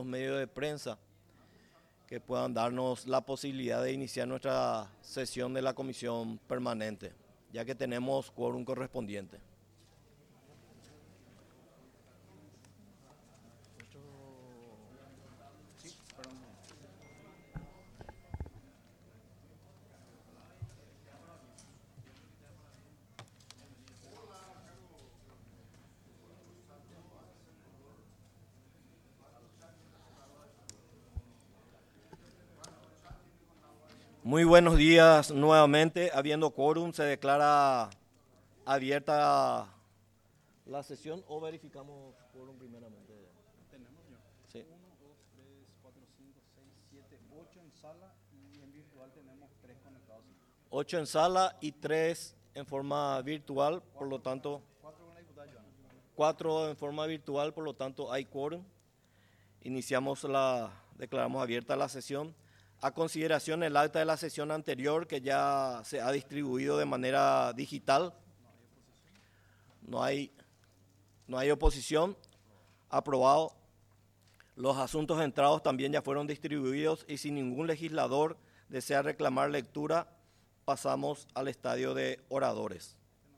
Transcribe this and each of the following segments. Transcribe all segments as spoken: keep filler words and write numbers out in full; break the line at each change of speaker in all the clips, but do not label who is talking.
los medios de prensa que puedan darnos la posibilidad de iniciar nuestra sesión de la comisión permanente, ya que tenemos quórum correspondiente. Muy buenos días nuevamente. Habiendo quórum, se declara abierta la sesión o verificamos quórum primeramente.
Tenemos ya.
Sí.
uno, dos, tres, cuatro, cinco, seis, siete, ocho en sala y en virtual tenemos tres conectados.
ocho en sala y tres en forma virtual, por lo tanto,
cuatro con la diputada Joana.
cuatro en forma virtual, por lo tanto hay quórum. Iniciamos la, declaramos abierta la sesión. A consideración el acta de la sesión anterior que ya se ha distribuido de manera digital. No hay, no hay oposición. Aprobado. Los asuntos entrados también ya fueron distribuidos y si ningún legislador desea reclamar lectura, pasamos al estadio de oradores.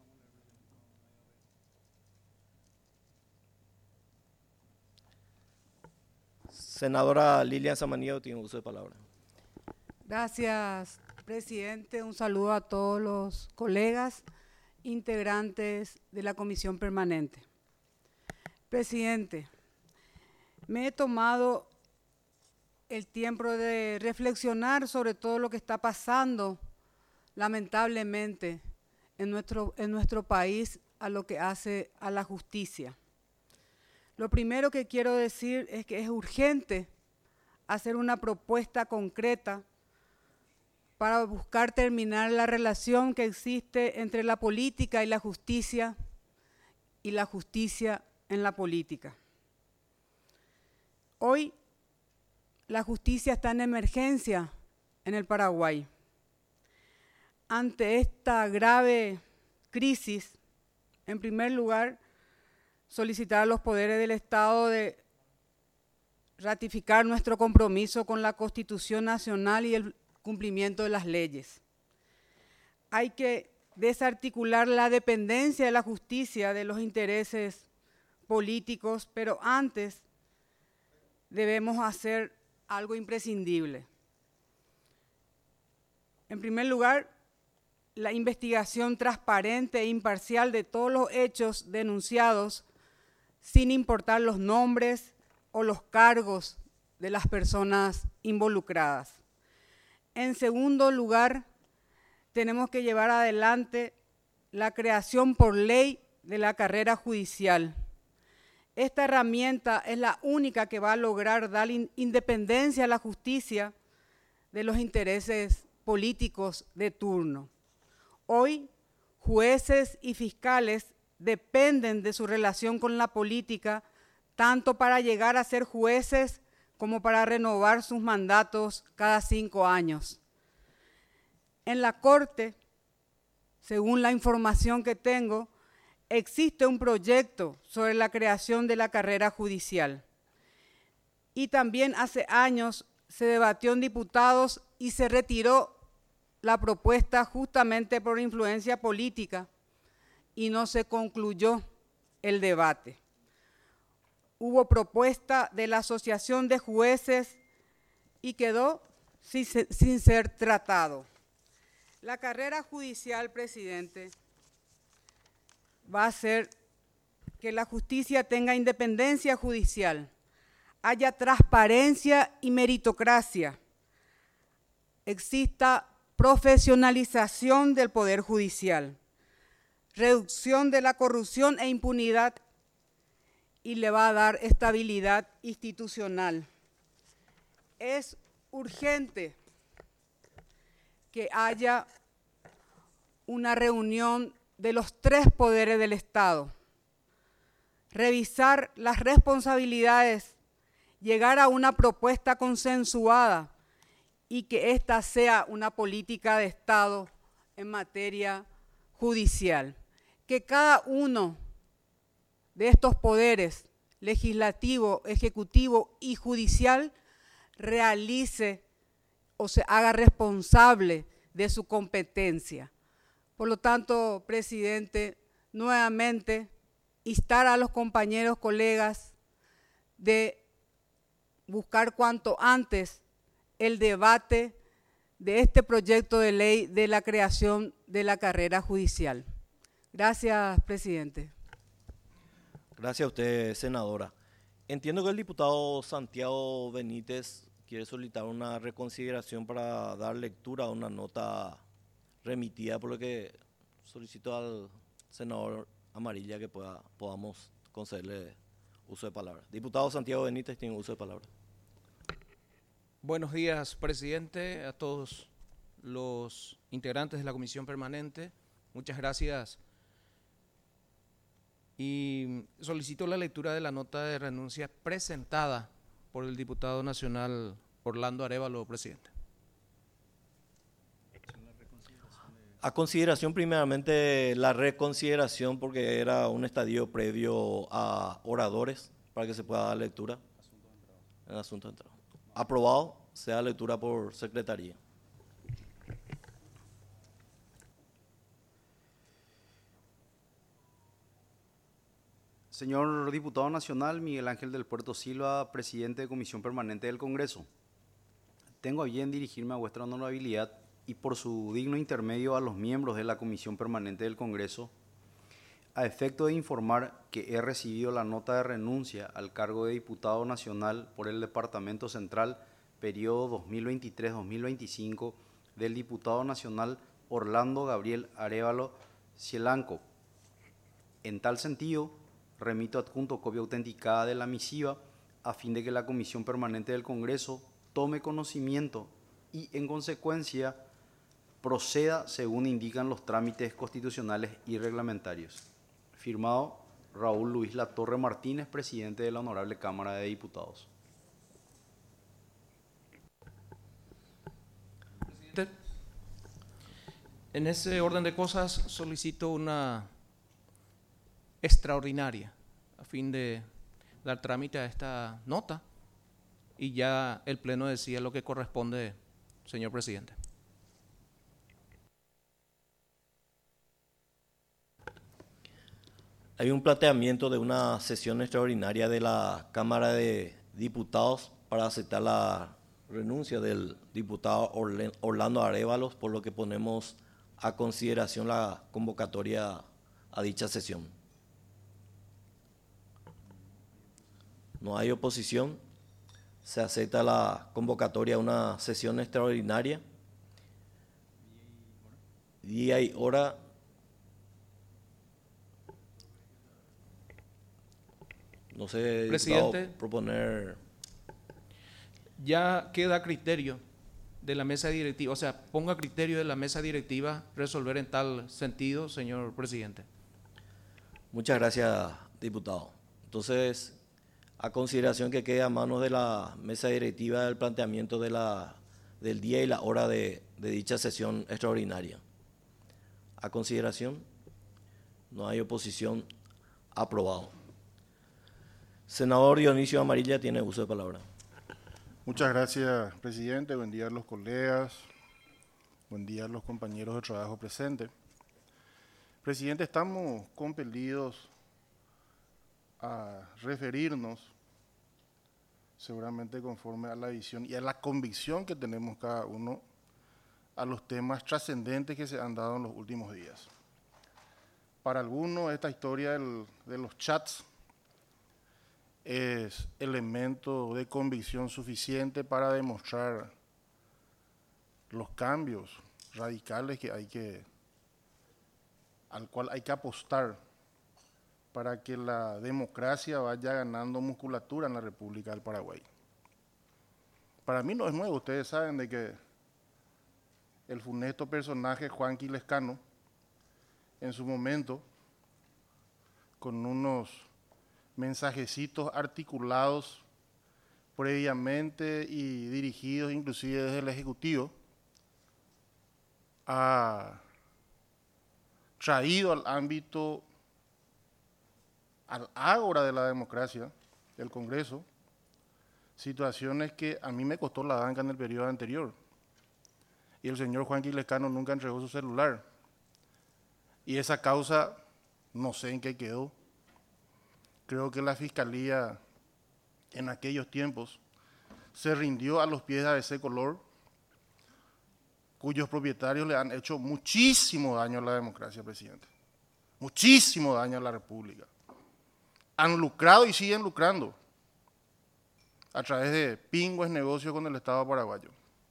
Senadora Lilian Samaniego tiene uso de palabra.
Gracias, presidente. Un saludo a todos los colegas integrantes de la comisión permanente. Presidente, me he tomado el tiempo de reflexionar sobre todo lo que está pasando, lamentablemente, en nuestro, en nuestro país a lo que hace a la justicia. Lo primero que quiero decir es que es urgente hacer una propuesta concreta para buscar terminar la relación que existe entre la política y la justicia y la justicia en la política. Hoy la justicia está en emergencia en el Paraguay. Ante esta grave crisis, en primer lugar, solicitar a los poderes del Estado de ratificar nuestro compromiso con la Constitución Nacional y el cumplimiento de las leyes. Hay que desarticular la dependencia de la justicia de los intereses políticos, pero antes debemos hacer algo imprescindible. En primer lugar, la investigación transparente e imparcial de todos los hechos denunciados, sin importar los nombres o los cargos de las personas involucradas. En segundo lugar, tenemos que llevar adelante la creación por ley de la carrera judicial. Esta herramienta es la única que va a lograr dar independencia a la justicia de los intereses políticos de turno. Hoy, jueces y fiscales dependen de su relación con la política, tanto para llegar a ser jueces como para renovar sus mandatos cada cinco años. En la Corte, según la información que tengo, existe un proyecto sobre la creación de la carrera judicial. Y también hace años se debatió en diputados y se retiró la propuesta justamente por influencia política y no se concluyó el debate. Hubo propuesta de la Asociación de Jueces y quedó sin, sin ser tratado. La carrera judicial, presidente, va a hacer que la justicia tenga independencia judicial, haya transparencia y meritocracia, exista profesionalización del Poder Judicial, reducción de la corrupción e impunidad y le va a dar estabilidad institucional. Es urgente que haya una reunión de los tres poderes del Estado, revisar las responsabilidades, llegar a una propuesta consensuada y que esta sea una política de Estado en materia judicial. Que cada uno de estos poderes legislativo, ejecutivo y judicial realice o se haga responsable de su competencia. Por lo tanto, presidente, nuevamente instar a los compañeros, colegas, de buscar cuanto antes el debate de este proyecto de ley de la creación de la carrera judicial. Gracias, presidente.
Gracias a usted, senadora. Entiendo que el diputado Santiago Benítez quiere solicitar una reconsideración para dar lectura a una nota remitida, por lo que solicito al senador Amarilla que pueda, podamos concederle uso de palabra. Diputado Santiago Benítez tiene uso de palabra.
Buenos días, presidente, a todos los integrantes de la comisión permanente. Muchas gracias. Y solicito la lectura de la nota de renuncia presentada por el diputado nacional Orlando Arévalo, presidente.
A consideración, primeramente, la reconsideración, porque era un estadio previo a oradores, para que se pueda dar lectura. En asunto de entrada. Aprobado, se da lectura por secretaría.
Señor diputado nacional Miguel Ángel del Puerto Silva, presidente de Comisión Permanente del Congreso. Tengo a bien dirigirme a vuestra honorabilidad y por su digno intermedio a los miembros de la Comisión Permanente del Congreso, a efecto de informar que he recibido la nota de renuncia al cargo de diputado nacional por el Departamento Central, periodo dos mil veintitrés a dos mil veinticinco, del diputado nacional Orlando Gabriel Arévalo Cielanco. En tal sentido, remito adjunto copia autenticada de la misiva a fin de que la Comisión Permanente del Congreso tome conocimiento y, en consecuencia, proceda según indican los trámites constitucionales y reglamentarios. Firmado Raúl Luis Latorre Martínez, presidente de la Honorable Cámara de Diputados.
Presidente, en ese orden de cosas solicito una extraordinaria a fin de dar trámite a esta nota y ya el Pleno decía lo que corresponde, señor presidente.
Hay un planteamiento de una sesión extraordinaria de la Cámara de Diputados para aceptar la renuncia del diputado Orlando Arévalos, por lo que ponemos a consideración la convocatoria a dicha sesión. No hay oposición. Se acepta la convocatoria a una sesión extraordinaria. Día y hora. No sé,
presidente,
proponer.
Ya queda a criterio de la mesa directiva, o sea, ponga a criterio de la mesa directiva resolver en tal sentido, señor presidente.
Muchas gracias, diputado. Entonces, a consideración que quede a manos de la mesa directiva el planteamiento de la, del día y la hora de, de dicha sesión extraordinaria. A consideración, no hay oposición, aprobado. Senador Dionisio Amarilla tiene uso de palabra.
Muchas gracias, presidente. Buen día a los colegas, buen día a los compañeros de trabajo presentes. Presidente, estamos compelidos a referirnos, seguramente conforme a la visión y a la convicción que tenemos cada uno, a los temas trascendentes que se han dado en los últimos días. Para algunos, esta historia del, de los chats es elemento de convicción suficiente para demostrar los cambios radicales que hay que, al cual hay que apostar para que la democracia vaya ganando musculatura en la República del Paraguay. Para mí no es nuevo, ustedes saben de que el funesto personaje Juanqui Lescano, en su momento, con unos mensajecitos articulados previamente y dirigidos inclusive desde el Ejecutivo, ha traído al ámbito, al ágora de la democracia, del Congreso, situaciones que a mí me costó la banca en el periodo anterior. Y el señor Juan Quilescano nunca entregó su celular. Y esa causa, no sé en qué quedó. Creo que la Fiscalía en aquellos tiempos se rindió a los pies de A B C Color, cuyos propietarios le han hecho muchísimo daño a la democracia, presidente. Muchísimo daño a la República. Han lucrado y siguen lucrando a través de pingües negocios con el Estado paraguayo.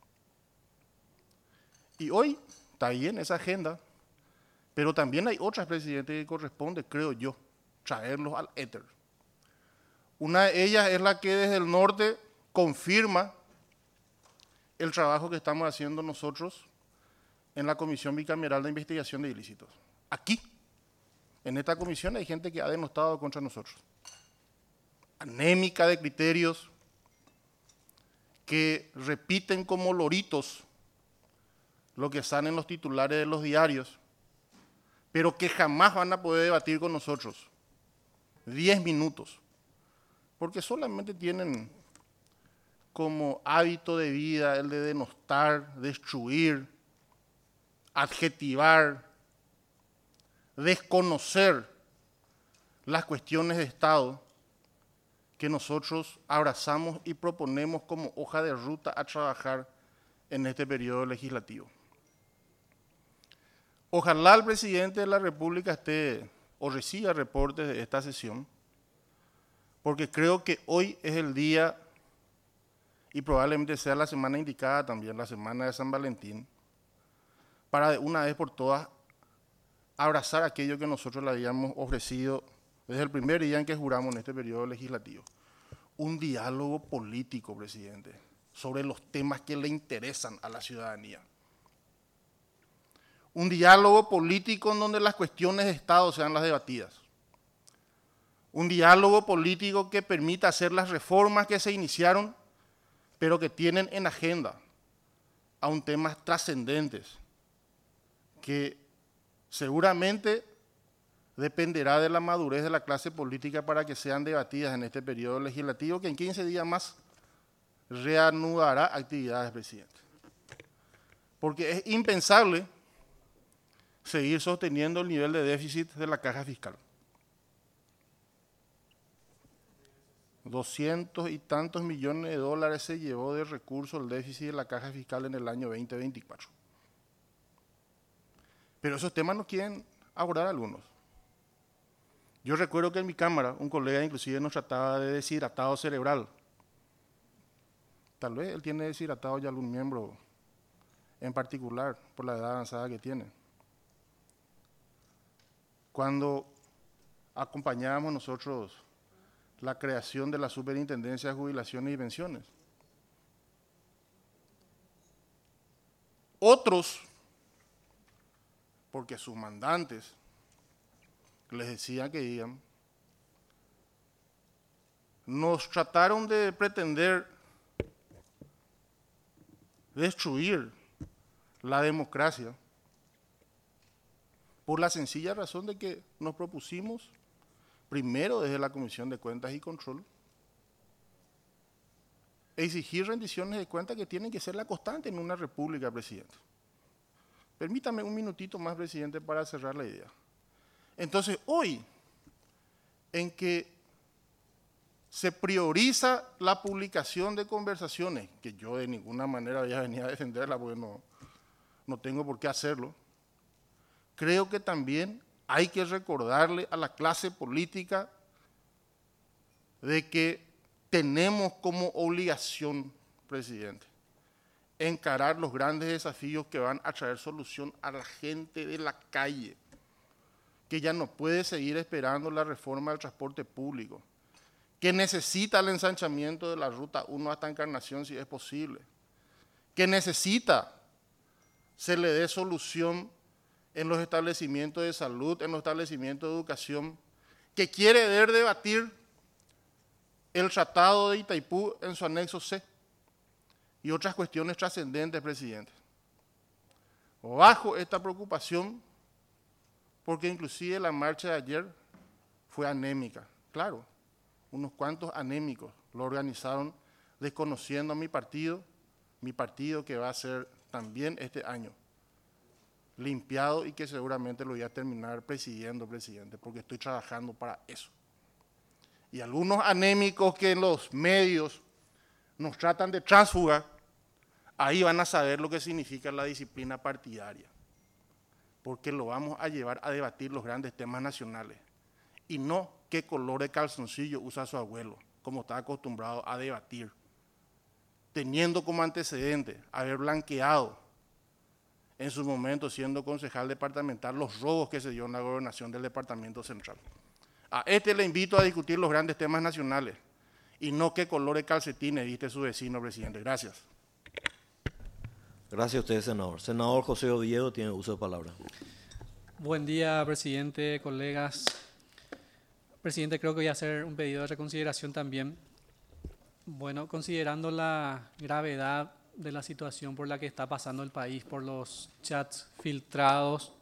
Y hoy está bien esa agenda, pero también hay otras, presidente, que corresponde, creo yo, traerlos al éter. Una de ellas es la que desde el norte confirma el trabajo que estamos haciendo nosotros en la Comisión Bicameral de Investigación de Ilícitos. Aquí, en esta comisión, hay gente que ha denostado contra nosotros. Anémica de criterios, que repiten como loritos lo que sale en los titulares de los diarios, pero que jamás van a poder debatir con nosotros. Diez minutos. Porque solamente tienen como hábito de vida el de denostar, destruir, adjetivar, desconocer las cuestiones de Estado que nosotros abrazamos y proponemos como hoja de ruta a trabajar en este periodo legislativo. Ojalá el presidente de la República esté o reciba reportes de esta sesión, porque creo que hoy es el día, y probablemente sea la semana indicada también, la semana de San Valentín, para de una vez por todas abrazar aquello que nosotros le habíamos ofrecido desde el primer día en que juramos en este periodo legislativo. Un diálogo político, presidente, sobre los temas que le interesan a la ciudadanía. Un diálogo político en donde las cuestiones de Estado sean las debatidas. Un diálogo político que permita hacer las reformas que se iniciaron, pero que tienen en agenda aún temas trascendentes, que seguramente dependerá de la madurez de la clase política para que sean debatidas en este periodo legislativo, que en quince días más reanudará actividades, presidente. Porque es impensable seguir sosteniendo el nivel de déficit de la caja fiscal. Doscientos y tantos millones de dólares se llevó de recursos el déficit de la caja fiscal en el año veinte veinticuatro. Pero esos temas no quieren abordar algunos. Yo recuerdo que en mi cámara un colega inclusive nos trataba de deshidratado cerebral. Tal vez él tiene deshidratado ya algún miembro en particular por la edad avanzada que tiene. Cuando acompañábamos nosotros la creación de la Superintendencia de Jubilaciones y Pensiones, otros, porque sus mandantes les decían que iban, nos trataron de pretender destruir la democracia por la sencilla razón de que nos propusimos, primero desde la Comisión de Cuentas y Control, exigir rendiciones de cuentas que tienen que ser la constante en una república, presidente. Permítame un minutito más, presidente, para cerrar la idea. Entonces, hoy, en que se prioriza la publicación de conversaciones, que yo de ninguna manera voy a venir a defenderla porque no, no tengo por qué hacerlo, creo que también hay que recordarle a la clase política de que tenemos como obligación, presidente, encarar los grandes desafíos que van a traer solución a la gente de la calle, que ya no puede seguir esperando la reforma del transporte público, que necesita el ensanchamiento de la Ruta uno hasta Encarnación si es posible, que necesita se le dé solución en los establecimientos de salud, en los establecimientos de educación, que quiere ver debatir el Tratado de Itaipú en su anexo C y otras cuestiones trascendentes, presidente. Bajo esta preocupación, porque inclusive la marcha de ayer fue anémica, claro, unos cuantos anémicos, lo organizaron desconociendo a mi partido, mi partido que va a ser también este año limpiado y que seguramente lo voy a terminar presidiendo, presidente, porque estoy trabajando para eso. Y algunos anémicos que en los medios nos tratan de tránsfuga, ahí van a saber lo que significa la disciplina partidaria, porque lo vamos a llevar a debatir los grandes temas nacionales y no qué color de calzoncillo usa su abuelo, como está acostumbrado a debatir, teniendo como antecedente haber blanqueado en su momento, siendo concejal departamental, los robos que se dio en la gobernación del departamento central. A este le invito a discutir los grandes temas nacionales y no qué color de calcetines viste su vecino, presidente. Gracias.
Gracias a usted, senador. Senador José Oviedo tiene uso de palabra.
Buen día, presidente, colegas. Presidente, creo que voy a hacer un pedido de reconsideración también. Bueno, considerando la gravedad de la situación por la que está pasando el país, por los chats filtrados,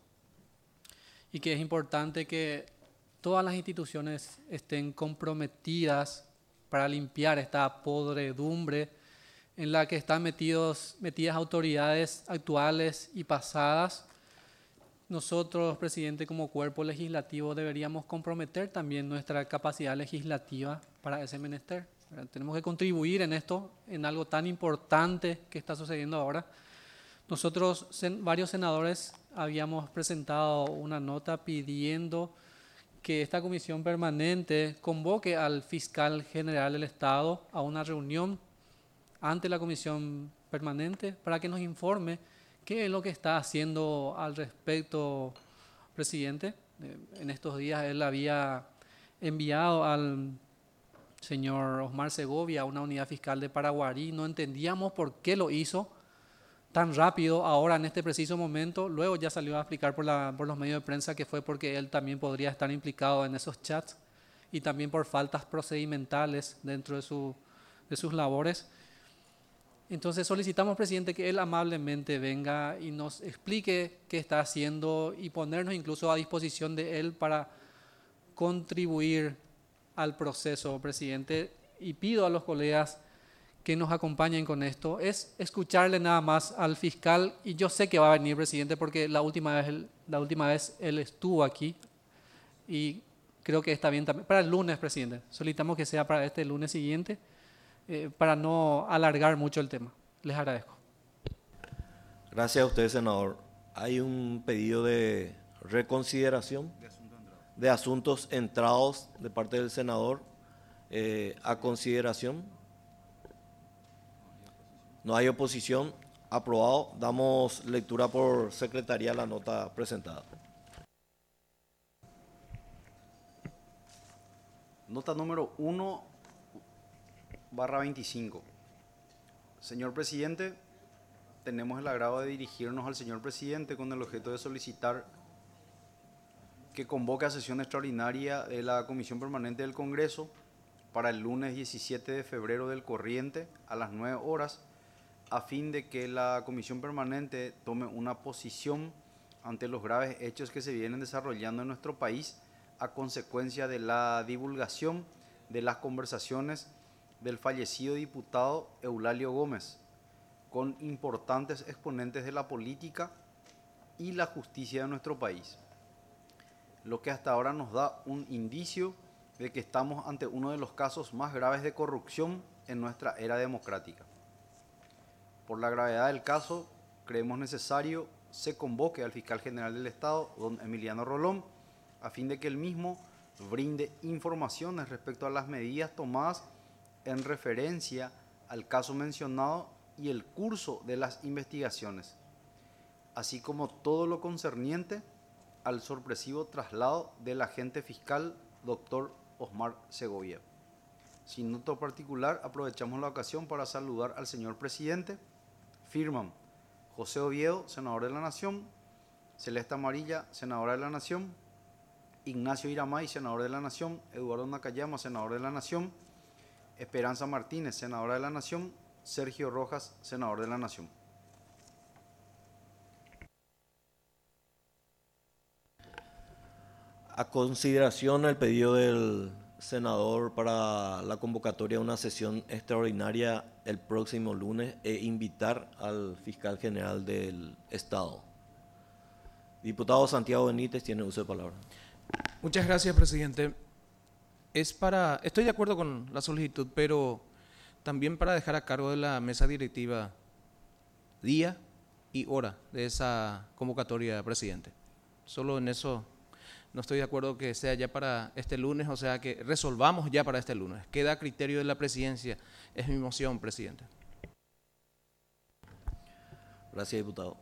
y que es importante que todas las instituciones estén comprometidas para limpiar esta podredumbre en la que están metidos, metidas autoridades actuales y pasadas. Nosotros, presidente, como cuerpo legislativo, deberíamos comprometer también nuestra capacidad legislativa para ese menester. Tenemos que contribuir en esto, en algo tan importante que está sucediendo ahora. Nosotros, sen, varios senadores, habíamos presentado una nota pidiendo que esta comisión permanente convoque al fiscal general del Estado a una reunión ante la comisión permanente para que nos informe qué es lo que está haciendo al respecto, presidente. En estos días él había enviado al señor Osmar Segovia a una unidad fiscal de Paraguarí. No entendíamos por qué lo hizo tan rápido ahora en este preciso momento. Luego ya salió a explicar por, la, por los medios de prensa que fue porque él también podría estar implicado en esos chats y también por faltas procedimentales dentro de, su, de sus labores. Entonces solicitamos, presidente, que él amablemente venga y nos explique qué está haciendo y ponernos incluso a disposición de él para contribuir al proceso, presidente. Y pido a los colegas que nos acompañen con esto, es escucharle nada más al fiscal, y yo sé que va a venir, presidente, porque la última vez él, la última vez él estuvo aquí y creo que está bien también. Para el lunes, presidente, solicitamos que sea para este lunes siguiente, eh, para no alargar mucho el tema. Les agradezco.
Gracias a usted, senador. Hay un pedido de reconsideración de asuntos entrados de parte del senador eh, a consideración. No hay oposición. Aprobado. Damos lectura por secretaría a la nota presentada.
Nota número uno barra veinticinco. Señor presidente, tenemos el agrado de dirigirnos al señor presidente con el objeto de solicitar que convoque a sesión extraordinaria de la Comisión Permanente del Congreso para el lunes diecisiete de febrero del corriente a las nueve horas, a fin de que la Comisión Permanente tome una posición ante los graves hechos que se vienen desarrollando en nuestro país a consecuencia de la divulgación de las conversaciones del fallecido diputado Eulalio Gómez con importantes exponentes de la política y la justicia de nuestro país, lo que hasta ahora nos da un indicio de que estamos ante uno de los casos más graves de corrupción en nuestra era democrática. Por la gravedad del caso, creemos necesario se convoque al fiscal general del Estado, don Emiliano Rolón, a fin de que él mismo brinde informaciones respecto a las medidas tomadas en referencia al caso mencionado y el curso de las investigaciones, así como todo lo concerniente al sorpresivo traslado del agente fiscal doctor Osmar Segovia. Sin nota particular, aprovechamos la ocasión para saludar al señor presidente. Firman José Oviedo, senador de la Nación; Celeste Amarilla, senadora de la Nación; Ignacio Iramay, senador de la Nación; Eduardo Nakayama, senador de la Nación; Esperanza Martínez, senadora de la Nación; Sergio Rojas, senador de la Nación.
A consideración el pedido del senador, para la convocatoria de una sesión extraordinaria el próximo lunes e invitar al fiscal general del Estado. Diputado Santiago Benítez tiene uso de palabra.
Muchas gracias, presidente. Es para, estoy de acuerdo con la solicitud, pero también para dejar a cargo de la mesa directiva día y hora de esa convocatoria, presidente. Solo en eso no estoy de acuerdo que sea ya para este lunes, o sea que resolvamos ya para este lunes. Queda a criterio de la presidencia. Es mi moción, presidente.
Gracias, diputado.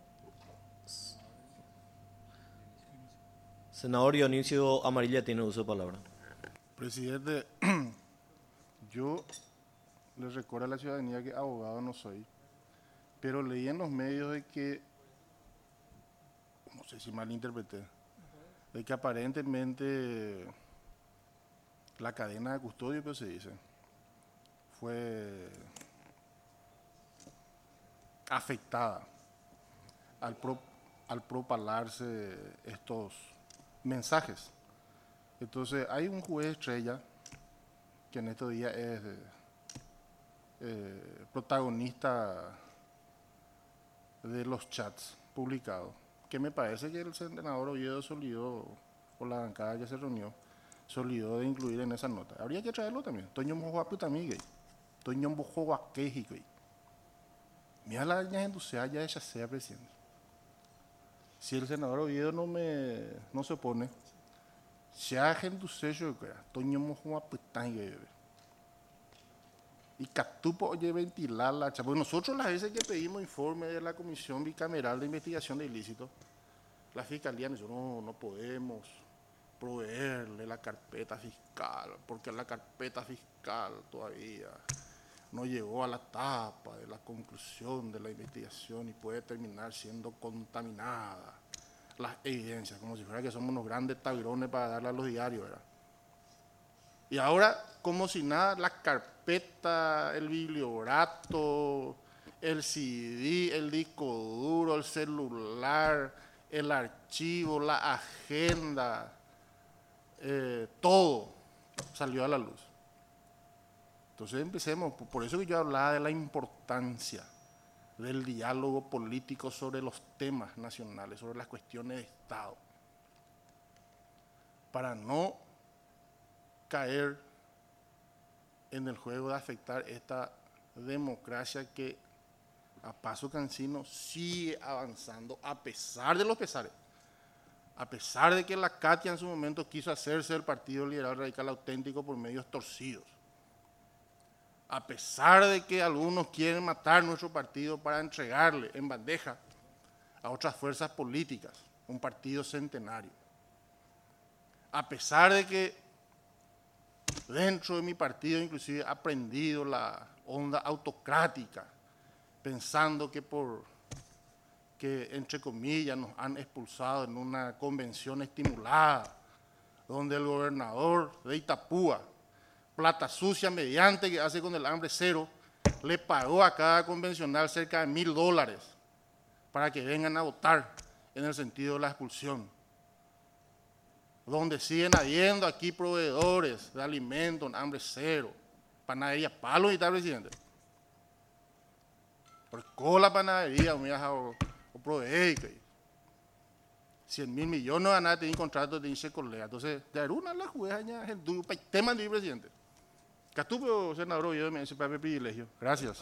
Senador Dionisio Amarilla tiene uso de palabra.
Presidente, yo les recuerdo a la ciudadanía que abogado no soy, pero leí en los medios de que, no sé si malinterpreté, de que aparentemente la cadena de custodio, que se dice, fue afectada al, pro, al propalarse estos mensajes. Entonces, hay un juez estrella que en estos días es eh, protagonista de los chats publicados, que me parece que el senador Oviedo se olvidó, o la bancada que se reunió, se olvidó de incluir en esa nota. Habría que traerlo también. Toño Mojoaputamigue, Toño Mojoaquejique. Mira la ña enducea ya ella sea presidente. Si el senador Oviedo no me no se opone, ya gente yo creo, Toño Mojoaputamigue. Y Catupo oye ventilar la chapa. Porque nosotros las veces que pedimos informe de la Comisión Bicameral de Investigación de Ilícitos, la Fiscalía nosotros no, no podemos proveerle la carpeta fiscal, porque la carpeta fiscal todavía no llegó a la etapa de la conclusión de la investigación y puede terminar siendo contaminada las evidencias, como si fuera que somos unos grandes tabirones para darle a los diarios, ¿verdad? Y ahora, como si nada, la carpeta, el bibliorato, el C D, el disco duro, el celular, el archivo, la agenda, eh, todo salió a la luz. Entonces empecemos, por eso que yo hablaba de la importancia del diálogo político sobre los temas nacionales, sobre las cuestiones de Estado, para no caer en el juego de afectar esta democracia que a paso cansino sigue avanzando a pesar de los pesares, a pesar de que la Katia en su momento quiso hacerse el Partido Liberal Radical Auténtico por medios torcidos, a pesar de que algunos quieren matar nuestro partido para entregarle en bandeja a otras fuerzas políticas un partido centenario, a pesar de que dentro de mi partido inclusive he aprendido la onda autocrática, pensando que por que entre comillas nos han expulsado en una convención estimulada, donde el gobernador de Itapúa, plata sucia mediante que hace con el hambre cero, le pagó a cada convencional cerca de mil dólares para que vengan a votar en el sentido de la expulsión, donde siguen habiendo aquí proveedores de alimentos en hambre cero, panadería Palo y tal, presidente. Por con la panadería, me o, o proveedor, cien mil millones de nada tienen contrato de inse colega. Entonces, de una la jueza ya el duro para tema de presidente. Castupo, senador, yo me dice para mi privilegio. Gracias.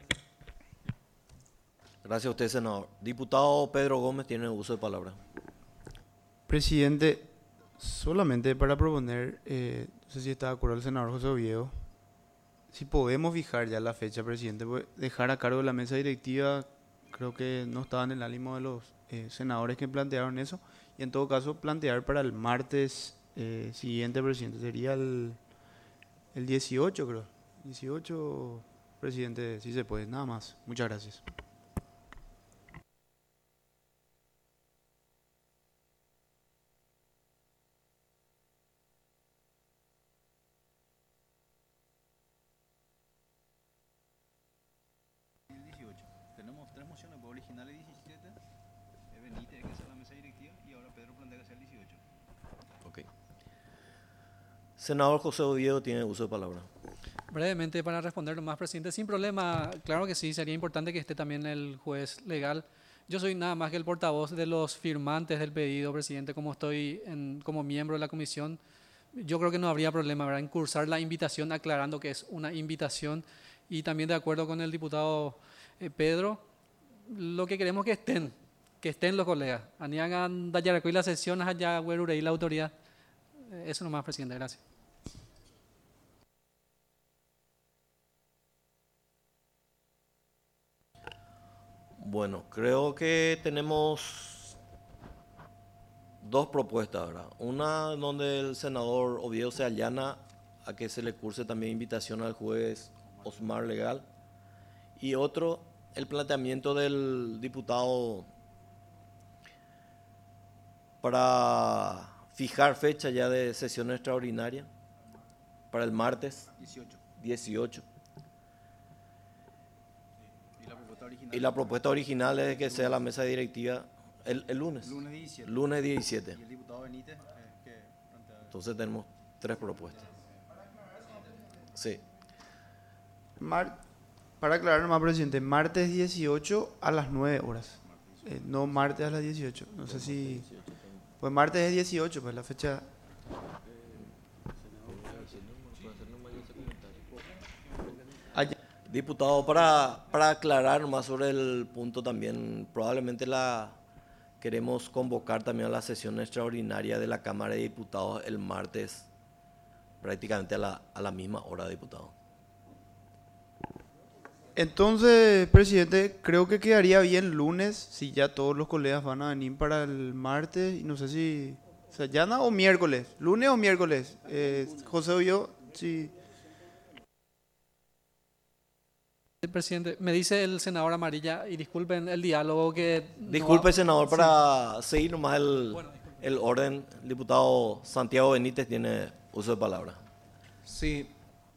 Gracias a usted, senador. Diputado Pedro Gómez tiene uso de palabra.
Presidente, solamente para proponer, eh, no sé si está de acuerdo el senador José Oviedo, si podemos fijar ya la fecha, presidente, pues dejar a cargo de la mesa directiva, creo que no estaba en el ánimo de los eh, senadores que plantearon eso, y en todo caso plantear para el martes eh, siguiente, presidente, sería el, el dieciocho, creo, dieciocho, presidente, si se puede, nada más. Muchas gracias.
Tenemos tres mociones, original el diecisiete, Benítez que sea la mesa directiva y ahora Pedro plantea que sea el dieciocho.
Ok. Senador José Oviedo tiene uso de palabra.
Brevemente, para responder más, presidente, sin problema, claro que sí, sería importante que esté también el juez legal. Yo soy nada más que el portavoz de los firmantes del pedido, presidente, como estoy en, como miembro de la comisión. Yo creo que no habría problema, ¿verdad?, en cursar la invitación, aclarando que es una invitación, y también de acuerdo con el diputado eh, Pedro, lo que queremos es que estén, que estén los colegas. Aniagan Dayaracuy las sesiones allá, Huerurey, la autoridad. Eso nomás, presidente, gracias.
Bueno, creo que tenemos dos propuestas, ¿verdad? Una donde el senador Oviedo se allana a que se le curse también invitación al juez Osmar Legal, y otro, el planteamiento del diputado para fijar fecha ya de sesión extraordinaria para el martes dieciocho. Y la propuesta original es que sea la mesa directiva el, el lunes.
Lunes diecisiete.
Lunes diecisiete.
¿Y el diputado Benítez? Eh, ¿qué plantea?
Entonces tenemos tres propuestas. Sí.
Mar- para aclarar nomás, presidente, martes dieciocho a las nueve horas. Eh, no martes a las dieciocho. No sé si... Pues martes es dieciocho, pues la fecha... Allá.
Diputado, para, para aclarar más sobre el punto también, probablemente la queremos convocar también a la sesión extraordinaria de la Cámara de Diputados el martes, prácticamente a la, a la misma hora, diputado.
Entonces, presidente, creo que quedaría bien lunes, si ya todos los colegas van a venir para el martes, y no sé si... O sea, ¿llana o miércoles? ¿Lunes o miércoles? Eh, José Oviedo, sí.
Presidente, me dice el senador Amarilla, y disculpen el diálogo que...
Disculpe,
no,
senador, para sí. seguir nomás el,
Bueno,
el orden, el diputado Santiago Benítez tiene uso de palabra.
Sí.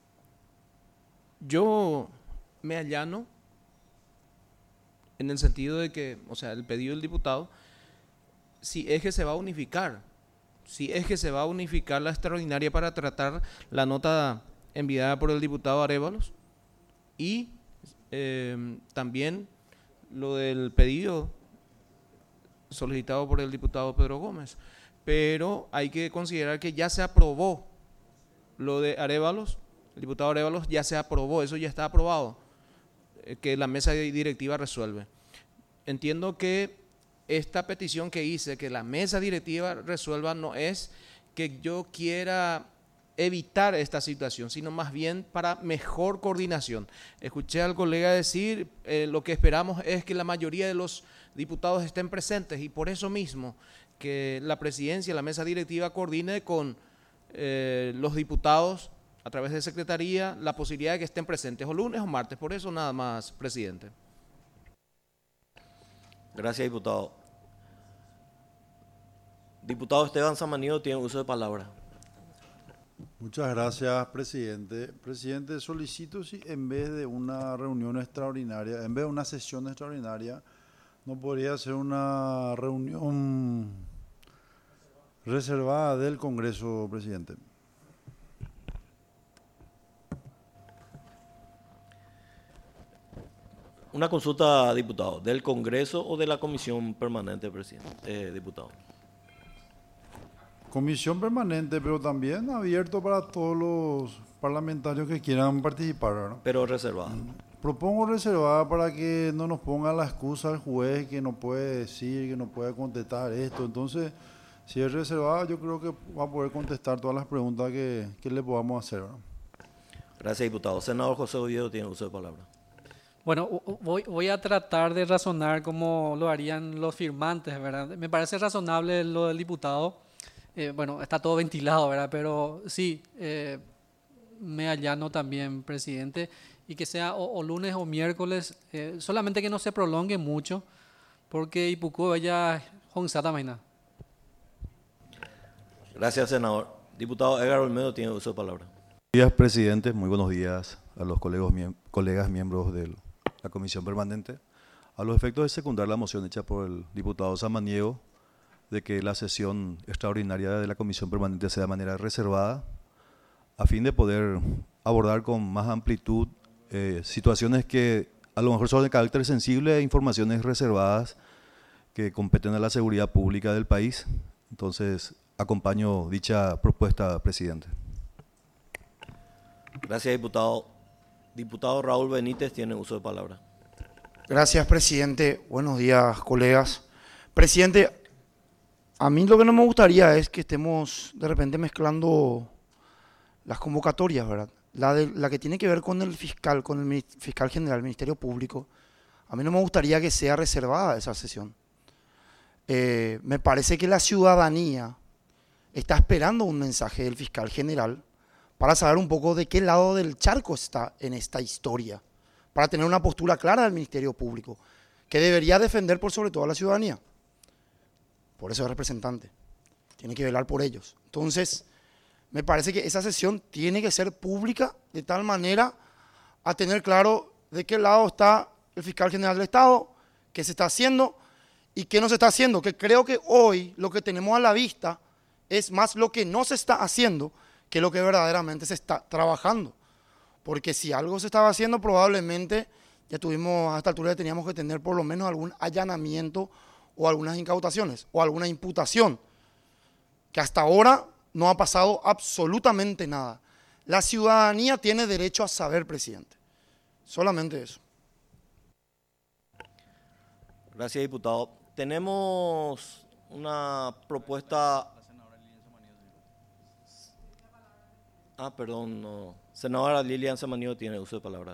Yo me allano en el sentido de que, o sea, el pedido del diputado, si es que se va a unificar, si es que se va a unificar la extraordinaria para tratar la nota enviada por el diputado Arévalos, y eh, también lo del pedido solicitado por el diputado Pedro Gómez. Pero hay que considerar que ya se aprobó lo de Arévalos, el diputado Arévalos ya se aprobó, eso ya está aprobado, eh, que la mesa directiva resuelve. Entiendo que esta petición que hice, que la mesa directiva resuelva, no es que yo quiera evitar esta situación, sino más bien para mejor coordinación. Escuché al colega decir, eh, lo que esperamos es que la mayoría de los diputados estén presentes, y por eso mismo que la presidencia, la mesa directiva coordine con eh, los diputados a través de secretaría la posibilidad de que estén presentes o lunes o martes. Por eso nada más, presidente.
Gracias, diputado. Diputado Esteban Samaniego tiene uso de palabra.
Muchas gracias, presidente. Presidente, solicito si en vez de una reunión extraordinaria, en vez de una sesión extraordinaria, no podría ser una reunión reservada del Congreso, presidente.
Una consulta, diputado, ¿del Congreso o de la Comisión Permanente, presidente, eh, diputado?
Comisión permanente, pero también abierto para todos los parlamentarios que quieran participar, ¿verdad?
Pero reservada.
Propongo reservada para que no nos ponga la excusa al juez que no puede decir, que no puede contestar esto. Entonces, si es reservada, yo creo que va a poder contestar todas las preguntas que, que le podamos hacer, ¿verdad?
Gracias, diputado. Senador José Oviedo tiene uso de palabra.
Bueno, voy, voy a tratar de razonar como lo harían los firmantes, ¿verdad? Me parece razonable lo del diputado. Eh, bueno, está todo ventilado, ¿verdad? Pero sí, eh, me allano también, presidente, y que sea o, o lunes o miércoles, eh, solamente que no se prolongue mucho, porque Ipucú ya Jonsata Maina.
Gracias, senador. Diputado Edgar Olmedo tiene uso de palabra.
Buenos días, presidente. Muy buenos días a los colegas, colegas miembros de la Comisión Permanente. A los efectos de secundar la moción hecha por el diputado Samaniego de que la sesión extraordinaria de la Comisión Permanente sea de manera reservada, a fin de poder abordar con más amplitud eh, situaciones que a lo mejor son de carácter sensible e informaciones reservadas que competen a la seguridad pública del país. Entonces, acompaño dicha propuesta, presidente.
Gracias, diputado. Diputado Raúl Benítez tiene uso de palabra.
Gracias, presidente. Buenos días, colegas. Presidente, a mí lo que no me gustaría es que estemos de repente mezclando las convocatorias, ¿verdad? La, de, la que tiene que ver con el fiscal, con el fiscal general del Ministerio Público. A mí no me gustaría que sea reservada esa sesión. Eh, me parece que la ciudadanía está esperando un mensaje del fiscal general para saber un poco de qué lado del charco está en esta historia, para tener una postura clara del Ministerio Público, que debería defender por sobre todo a la ciudadanía. Por eso es representante, tiene que velar por ellos. Entonces, me parece que esa sesión tiene que ser pública de tal manera a tener claro de qué lado está el fiscal general del Estado, qué se está haciendo y qué no se está haciendo, que creo que hoy lo que tenemos a la vista es más lo que no se está haciendo que lo que verdaderamente se está trabajando. Porque si algo se estaba haciendo, probablemente ya tuvimos, a esta altura ya teníamos que tener por lo menos algún allanamiento o algunas incautaciones o alguna imputación, que hasta ahora no ha pasado absolutamente nada. La ciudadanía tiene derecho a saber, presidente. Solamente eso.
Gracias, diputado. Tenemos una propuesta... Ah, perdón, no. Senadora Lilian Samaniego tiene uso de palabra.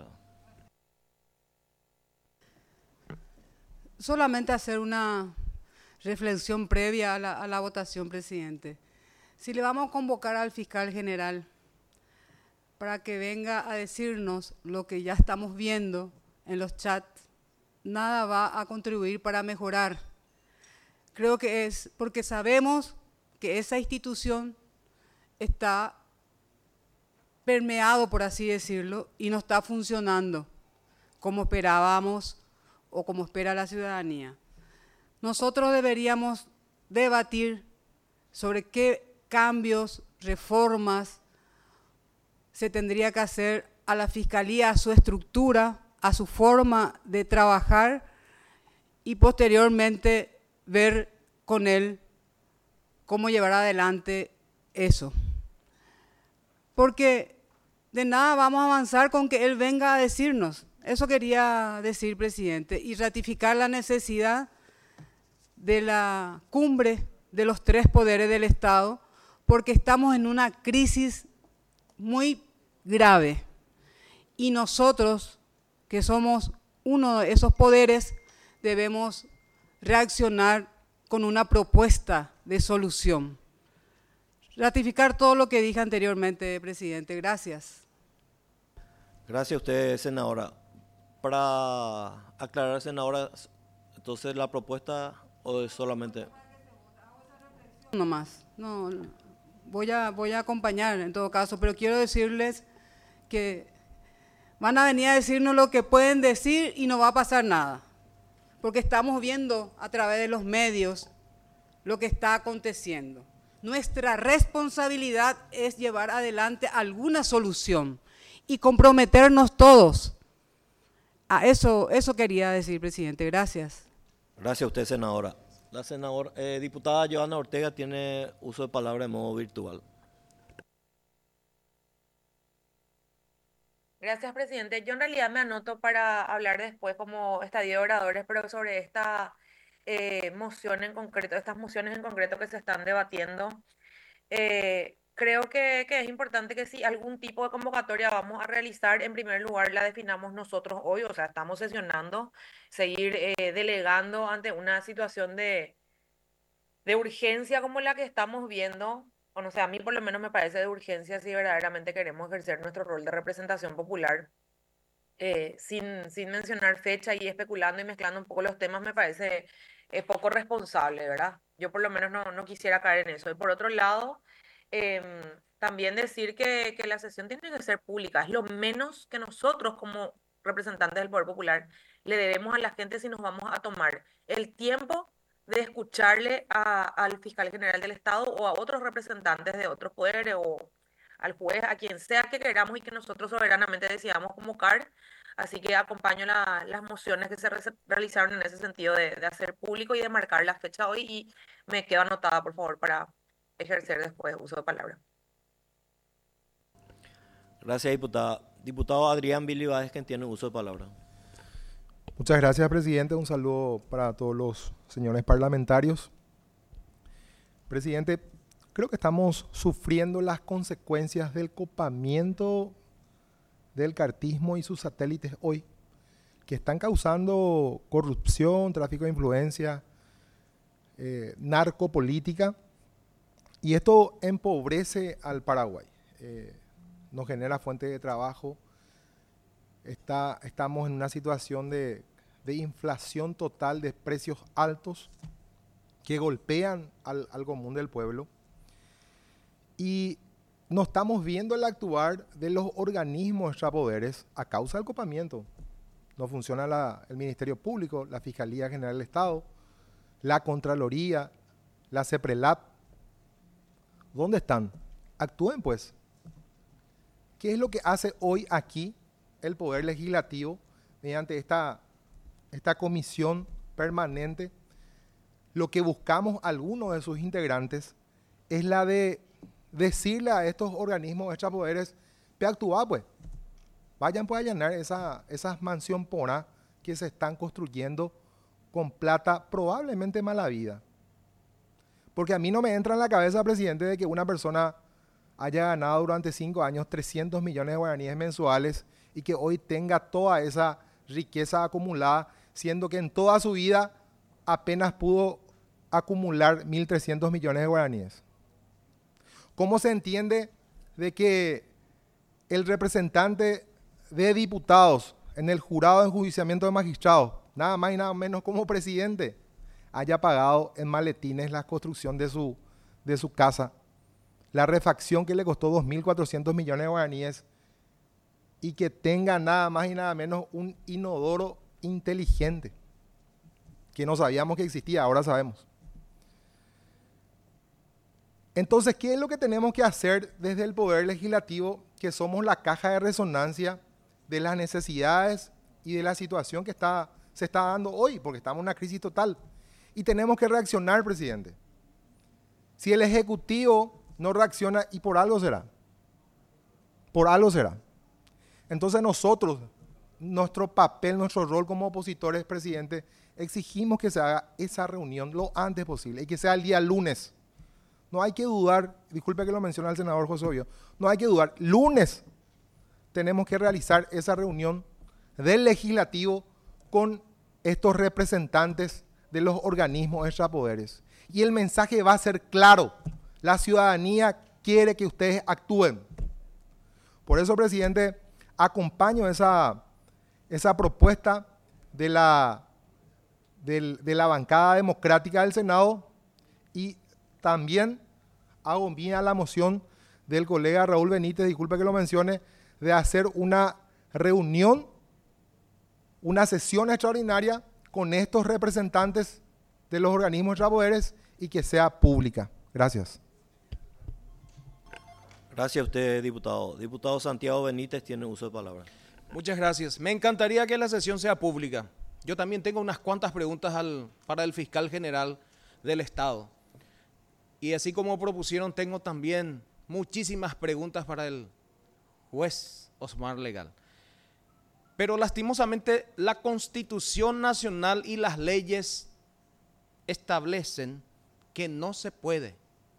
Solamente hacer una reflexión previa a la, a la votación, presidente. Si le vamos a convocar al fiscal general para que venga a decirnos lo que ya estamos viendo en los chats, nada va a contribuir para mejorar. Creo que es porque sabemos que esa institución está permeado, por así decirlo, y no está funcionando como esperábamos o como espera la ciudadanía. Nosotros deberíamos debatir sobre qué cambios, reformas se tendría que hacer a la Fiscalía, a su estructura, a su forma de trabajar y posteriormente ver con él cómo llevar adelante eso. Porque de nada vamos a avanzar con que él venga a decirnos. Eso quería decir, presidente, y ratificar la necesidad de la cumbre de los tres poderes del Estado, porque estamos en una crisis muy grave. Y nosotros, que somos uno de esos poderes, debemos reaccionar con una propuesta de solución. Ratificar todo lo que dije anteriormente, presidente. Gracias.
Gracias a usted, senadora. Para aclarar, senadora, entonces la propuesta o es solamente...
No más, no, voy a, voy a acompañar en todo caso, pero quiero decirles que van a venir a decirnos lo que pueden decir y no va a pasar nada, porque estamos viendo a través de los medios lo que está aconteciendo. Nuestra responsabilidad es llevar adelante alguna solución y comprometernos todos. A eso, eso quería decir, presidente. Gracias.
Gracias a usted, senadora. La senadora, eh, diputada Joana Ortega tiene uso de palabra de modo virtual.
Gracias, presidente. Yo en realidad me anoto para hablar después como estadio de oradores, pero sobre esta eh, moción en concreto, estas mociones en concreto que se están debatiendo. Eh, creo que, que es importante que si algún tipo de convocatoria vamos a realizar, en primer lugar la definamos nosotros hoy, o sea, estamos sesionando, seguir eh, delegando ante una situación de, de urgencia como la que estamos viendo, o no sé, a mí por lo menos me parece de urgencia si verdaderamente queremos ejercer nuestro rol de representación popular. Eh, sin, sin mencionar fecha y especulando y mezclando un poco los temas, me parece eh, poco responsable, ¿verdad? Yo por lo menos no, no quisiera caer en eso. Y por otro lado, eh, también decir que, que la sesión tiene que ser pública. Es lo menos que nosotros como representantes del Poder Popular le debemos a la gente si nos vamos a tomar el tiempo de escucharle a, al fiscal general del Estado o a otros representantes de otros poderes o al juez, a quien sea que queramos y que nosotros soberanamente decidamos convocar. Así que acompaño la, las mociones que se re realizaron en ese sentido de, de hacer público y de marcar la fecha hoy, y me quedo anotada, por favor, para ejercer después uso de palabra.
Gracias, diputada. Diputado Adrián Billy Báez, quien tiene uso de palabra.
Muchas gracias, presidente. Un saludo para todos los señores parlamentarios. Presidente, creo que estamos sufriendo las consecuencias del copamiento del cartismo y sus satélites hoy, que están causando corrupción, tráfico de influencia, eh, narcopolítica, y esto empobrece al Paraguay. Eh, nos genera fuente de trabajo. Está, estamos en una situación de, de inflación total, de precios altos que golpean al, al común del pueblo. Y no estamos viendo el actuar de los organismos extrapoderes a causa del copamiento. No funciona la, el Ministerio Público, la Fiscalía General del Estado, la Contraloría, la CEPRELAP. ¿Dónde están? Actúen, pues. ¿Qué es lo que hace hoy aquí el Poder Legislativo mediante esta, esta comisión permanente? Lo que buscamos algunos de sus integrantes es la de decirle a estos organismos extrapoderes, pe actuar, pues. Vayan pues a allanar esa, esas mansión pona que se están construyendo con plata probablemente mala vida. Porque a mí no me entra en la cabeza, presidente, de que una persona haya ganado durante cinco años trescientos millones de guaraníes mensuales y que hoy tenga toda esa riqueza acumulada, siendo que en toda su vida apenas pudo acumular mil trescientos millones de guaraníes. ¿Cómo se entiende de que el representante de diputados en el jurado de enjuiciamiento de magistrados, nada más y nada menos como presidente, haya pagado en maletines la construcción de su, de su casa, la refacción que le costó dos mil cuatrocientos millones de guaraníes, y que tenga nada más y nada menos un inodoro inteligente, que no sabíamos que existía, ahora sabemos? Entonces, ¿qué es lo que tenemos que hacer desde el Poder Legislativo, que somos la caja de resonancia de las necesidades y de la situación que está, se está dando hoy? Porque estamos en una crisis total. Y tenemos que reaccionar, presidente. Si el Ejecutivo no reacciona, y por algo será. Por algo será. Entonces nosotros, nuestro papel, nuestro rol como opositores, presidente, exigimos que se haga esa reunión lo antes posible y que sea el día lunes. No hay que dudar, disculpe que lo menciona el senador José Obio, no hay que dudar, lunes tenemos que realizar esa reunión del legislativo con estos representantes de los organismos extrapoderes. Y el mensaje va a ser claro, la ciudadanía quiere que ustedes actúen. Por eso, presidente, acompaño esa, esa propuesta de la, del, de la bancada democrática del Senado, y también hago mía la moción del colega Raúl Benítez, disculpe que lo mencione, de hacer una reunión, una sesión extraordinaria con estos representantes de los organismos extrapoderes y que sea pública. Gracias.
Gracias a usted, diputado. Diputado Santiago Benítez tiene uso de palabra.
Muchas gracias. Me encantaría que la sesión sea pública. Yo también tengo unas cuantas preguntas al, para el fiscal general del Estado. Y así como propusieron, tengo también muchísimas preguntas para el juez Osmar Legal. Pero lastimosamente la Constitución Nacional y las leyes establecen que no se puede.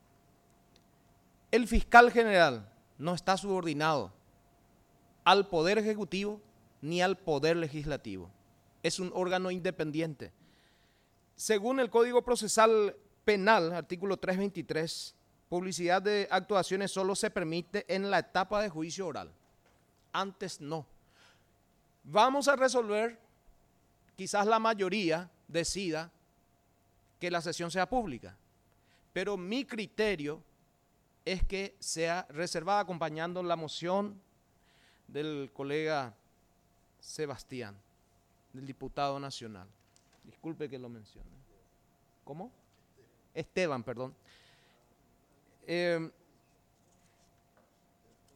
El fiscal general no está subordinado al Poder Ejecutivo ni al Poder Legislativo. Es un órgano independiente. Según el Código Procesal Penal, artículo trescientos veintitrés, publicidad de actuaciones solo se permite en la etapa de juicio oral. Antes no. Vamos a resolver, quizás la mayoría decida que la sesión sea pública, pero mi criterio es que sea reservada, acompañando la moción del colega Sebastián, del diputado nacional. Disculpe que lo mencione. ¿Cómo? Esteban, perdón. Eh,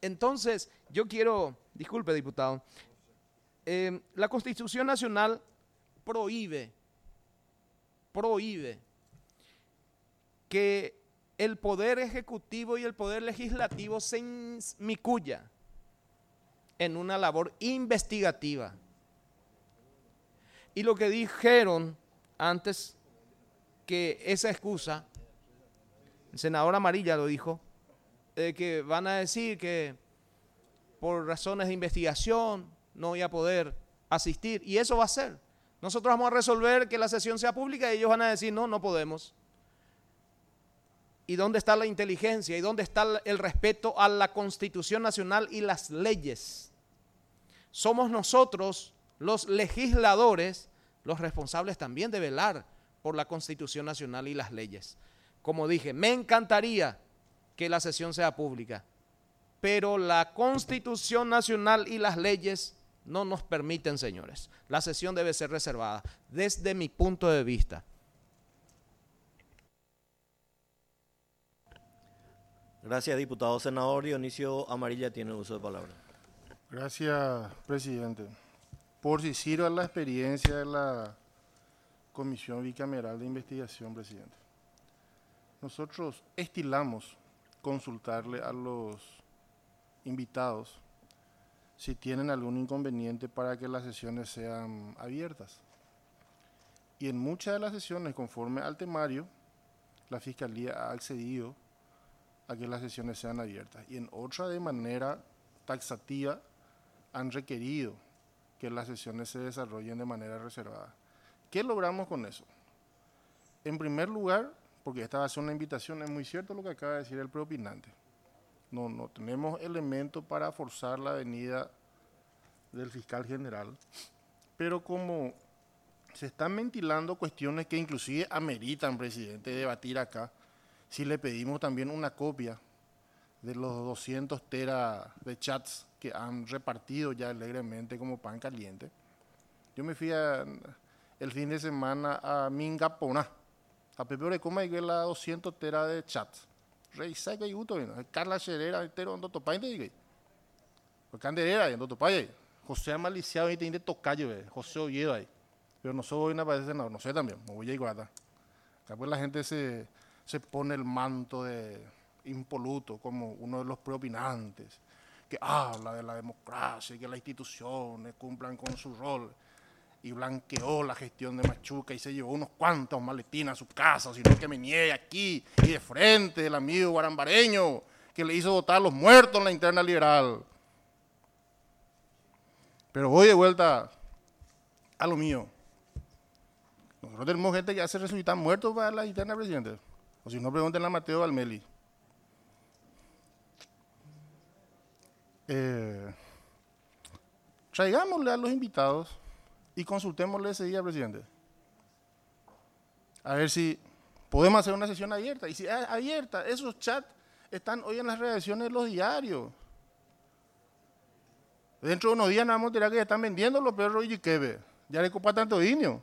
Entonces, yo quiero, disculpe diputado, eh, la Constitución Nacional prohíbe, prohíbe que el Poder Ejecutivo y el Poder Legislativo se inmiscuya en una labor investigativa. Y lo que dijeron antes, que esa excusa, el senador Amarilla lo dijo, eh, que van a decir que por razones de investigación no voy a poder asistir, y eso va a ser. Nosotros vamos a resolver que la sesión sea pública y ellos van a decir no, no podemos. ¿Y dónde está la inteligencia? ¿Y dónde está el respeto a la Constitución Nacional y las leyes? Somos nosotros, los legisladores, los responsables también de velar por la Constitución Nacional y las leyes. Como dije, me encantaría que la sesión sea pública, pero la Constitución Nacional y las leyes no nos permiten, señores. La sesión debe ser reservada, desde mi punto de vista.
Gracias, diputado. Senador Dionisio Amarilla tiene uso de palabra.
Gracias, presidente. Por si sirva la experiencia de la Comisión Bicameral de Investigación, presidente. Nosotros estilamos consultarle a los invitados si tienen algún inconveniente para que las sesiones sean abiertas. Y en muchas de las sesiones, conforme al temario, la Fiscalía ha accedido a que las sesiones sean abiertas. Y en otras, de manera taxativa, han requerido que las sesiones se desarrollen de manera reservada. ¿Qué logramos con eso? En primer lugar, porque esta va a ser una invitación, es muy cierto lo que acaba de decir el preopinante. No, no tenemos elementos para forzar la venida del fiscal general, pero como se están ventilando cuestiones que inclusive ameritan, presidente, debatir acá, si le pedimos también una copia de los doscientos teras de chats que han repartido ya alegremente como pan caliente. Yo me fui a, el fin de semana a Mingaponá, a Pepe Orecoma, y que la doscientos teras de chats. Rey saca y gusto, Carla Cherera, entero, ando topainte, y Canderera, ando topainte, José Amaliciado, y tiene tocayo, José Oviedo ahí. Pero no soy una para ese senador, no sé también, me voy a igual. Acá pues la gente se, se pone el manto de impoluto como uno de los preopinantes, que habla de la democracia y que las instituciones cumplan con su rol, y blanqueó la gestión de Machuca y se llevó unos cuantos maletines a su casa, sino que me niegue aquí y de frente el amigo guarambareño que le hizo votar a los muertos en la interna liberal. Pero voy de vuelta a lo mío. Nosotros tenemos gente que hace resucitar muertos para la interna, presidente. O si no, pregúntenle a Mateo Valmeli. Eh, traigámosle a los invitados y consultémosle ese día, presidente. A ver si podemos hacer una sesión abierta. Y si es abierta, esos chats están hoy en las redacciones de los diarios. Dentro de unos días nos vamos a enterar que están vendiendo los perros y que ya le copa tanto dinero.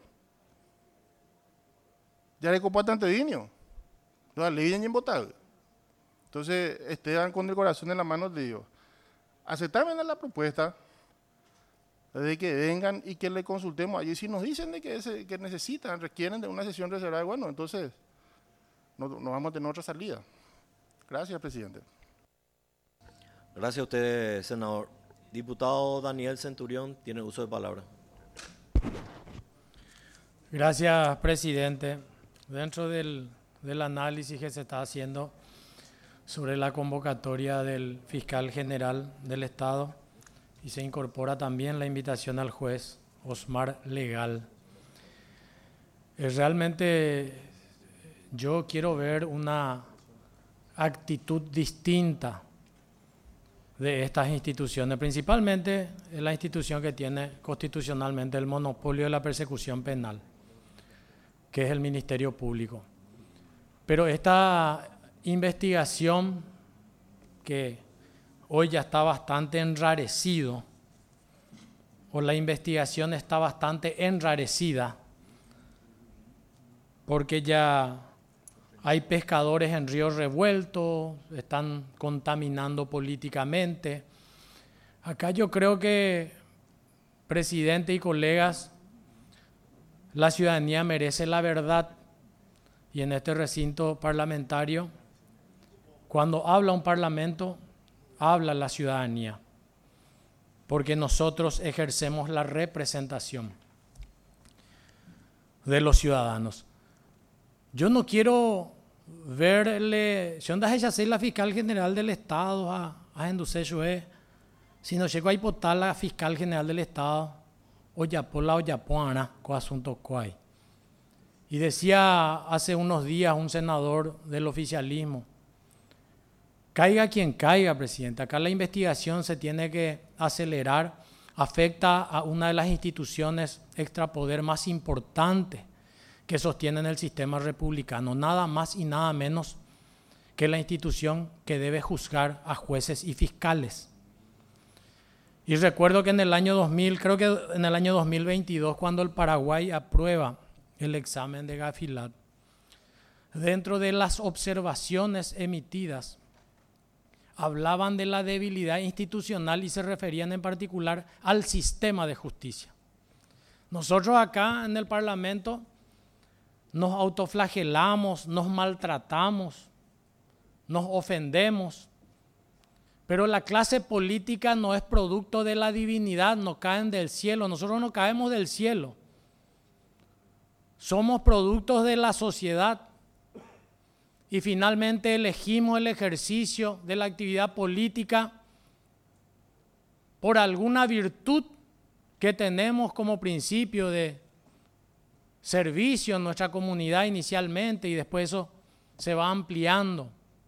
Ya le copa tanto dinero. No, le vienen en votar. Entonces, estén con el corazón en la mano de Dios. Aceptarme la propuesta de que vengan y que le consultemos allí. Si nos dicen de que, ese, que necesitan, requieren de una sesión reservada, bueno, entonces no, no vamos a tener otra salida. Gracias, presidente.
Gracias a usted, senador. Diputado Daniel Centurión tiene uso de palabra.
Gracias, presidente. Dentro del, del análisis que se está haciendo sobre la convocatoria del fiscal general del Estado, y se incorpora también la invitación al juez Osmar Legal. Eh, realmente yo quiero ver una actitud distinta de estas instituciones, principalmente la institución que tiene constitucionalmente el monopolio de la persecución penal, que es el Ministerio Público. Pero esta investigación, que hoy ya está bastante enrarecido, o la investigación está bastante enrarecida, porque ya hay pescadores en río revuelto, están contaminando políticamente. Acá yo creo que, presidente y colegas, la ciudadanía merece la verdad, y en este recinto parlamentario, cuando habla un parlamento, habla la ciudadanía, porque nosotros ejercemos la representación de los ciudadanos. Yo no quiero verle, yo no ya soy la fiscal general del Estado a, a Endusé Joé, sino llego a hipotar la fiscal general del Estado, Oyapola Oyapoana, con asunto Coay. Y decía hace unos días un senador del oficialismo, caiga quien caiga, presidente, acá la investigación se tiene que acelerar, afecta a una de las instituciones extrapoder más importantes que sostienen el sistema republicano, nada más y nada menos que la institución que debe juzgar a jueces y fiscales. Y recuerdo que en el año dos mil, creo que en el año dos mil veintidós, cuando el Paraguay aprueba el examen de Gafilat, dentro de las observaciones emitidas, hablaban de la debilidad institucional y se referían en particular al sistema de justicia. Nosotros acá en el Parlamento nos autoflagelamos, nos maltratamos, nos ofendemos, pero la clase política no es producto de la divinidad, no caen del cielo, nosotros no caemos del cielo. Somos productos de la sociedad y finalmente elegimos el ejercicio de la actividad política por alguna virtud que tenemos como principio de servicio en nuestra comunidad inicialmente y después eso se va ampliando.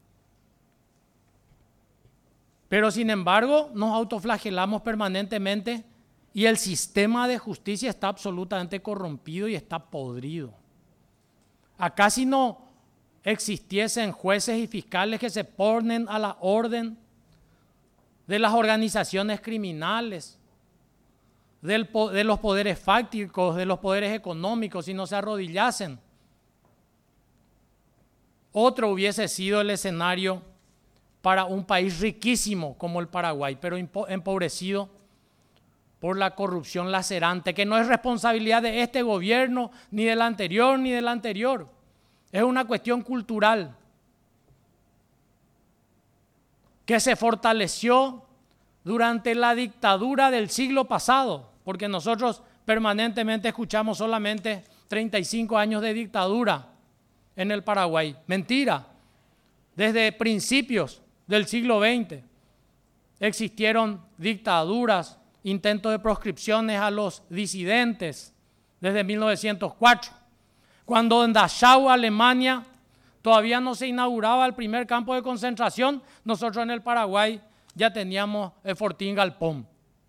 Pero sin embargo nos autoflagelamos permanentemente y el sistema de justicia está absolutamente corrompido y está podrido. Acá si no existiesen jueces y fiscales que se ponen a la orden de las organizaciones criminales, del, de los poderes fácticos, de los poderes económicos, si no se arrodillasen, otro hubiese sido el escenario para un país riquísimo como el Paraguay, pero empobrecido por la corrupción lacerante, que no es responsabilidad de este gobierno, ni del anterior, ni del anterior. Es una cuestión cultural que se fortaleció durante la dictadura del siglo pasado, porque nosotros permanentemente escuchamos solamente treinta y cinco años de dictadura en el Paraguay. Mentira. Desde principios del siglo veinte existieron dictaduras, intentos de proscripciones a los disidentes desde mil novecientos cuatro. Cuando en Dachau, Alemania, todavía no se inauguraba el primer campo de concentración, nosotros en el Paraguay ya teníamos el Fortín Galpón.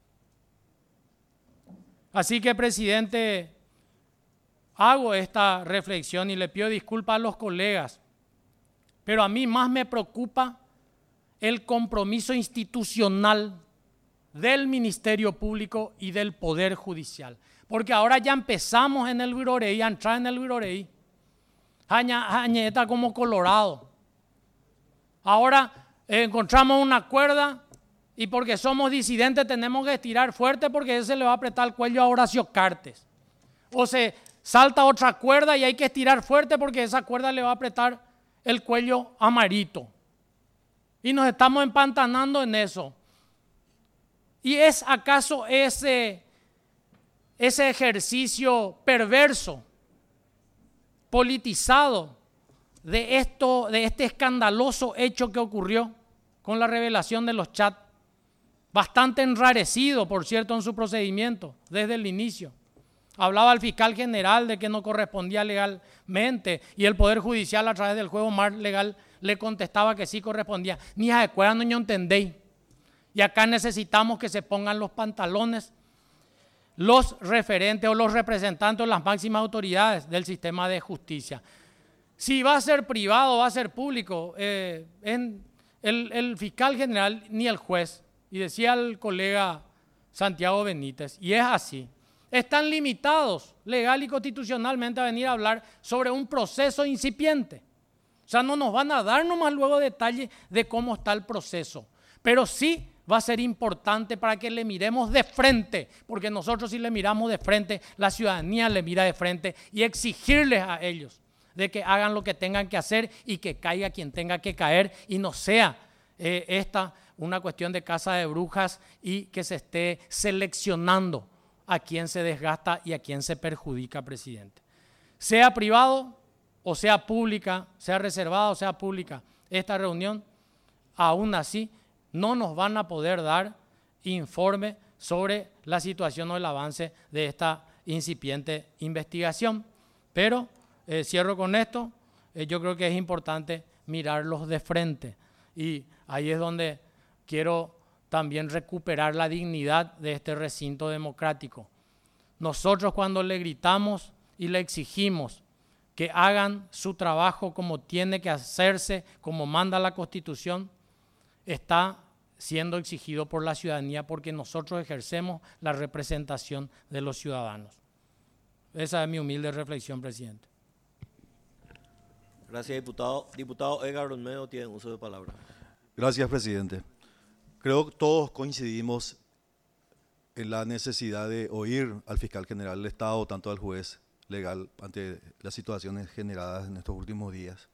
Así que, presidente, hago esta reflexión y le pido disculpas a los colegas, pero a mí más me preocupa el compromiso institucional del Ministerio Público y del Poder Judicial. Porque ahora ya empezamos en el Viroreí, a entrar en el Viroreí. Añeta como Colorado. Ahora eh, encontramos una cuerda y porque somos disidentes tenemos que estirar fuerte porque ese le va a apretar el cuello a Horacio Cartes. O se salta otra cuerda y hay que estirar fuerte porque esa cuerda le va a apretar el cuello a Marito. Y nos estamos empantanando en eso. ¿Y es acaso ese, ese ejercicio perverso, politizado de, esto, de este escandaloso hecho que ocurrió con la revelación de los chats? Bastante enrarecido, por cierto, en su procedimiento desde el inicio. Hablaba el fiscal general de que no correspondía legalmente y el Poder Judicial a través del juego más legal le contestaba que sí correspondía. Ni a cuerda no entendéis. Y acá necesitamos que se pongan los pantalones los referentes o los representantes o las máximas autoridades del sistema de justicia. Si va a ser privado o va a ser público, eh, en el, el fiscal general ni el juez, y decía el colega Santiago Benítez, y es así, están limitados legal y constitucionalmente a venir a hablar sobre un proceso incipiente. O sea, no nos van a dar nomás luego detalles de cómo está el proceso, pero sí va a ser importante para que le miremos de frente, porque nosotros si le miramos de frente, la ciudadanía le mira de frente, y exigirles a ellos de que hagan lo que tengan que hacer y que caiga quien tenga que caer, y no sea eh, esta una cuestión de casa de brujas y que se esté seleccionando a quién se desgasta y a quién se perjudica, presidente. Sea privado o sea pública, sea reservada o sea pública, esta reunión, aún así, no nos van a poder dar informe sobre la situación o el avance de esta incipiente investigación. Pero, eh, cierro con esto, eh, yo creo que es importante mirarlos de frente, y ahí es donde quiero también recuperar la dignidad de este recinto democrático. Nosotros cuando le gritamos y le exigimos que hagan su trabajo como tiene que hacerse, como manda la Constitución, está siendo exigido por la ciudadanía, porque nosotros ejercemos la representación de los ciudadanos. Esa es mi humilde reflexión, presidente.
Gracias, diputado. Diputado Edgar Olmedo tiene uso de palabra.
Gracias, presidente. Creo que todos coincidimos en la necesidad de oír al fiscal general del Estado, tanto al juez legal, ante las situaciones generadas en estos últimos días.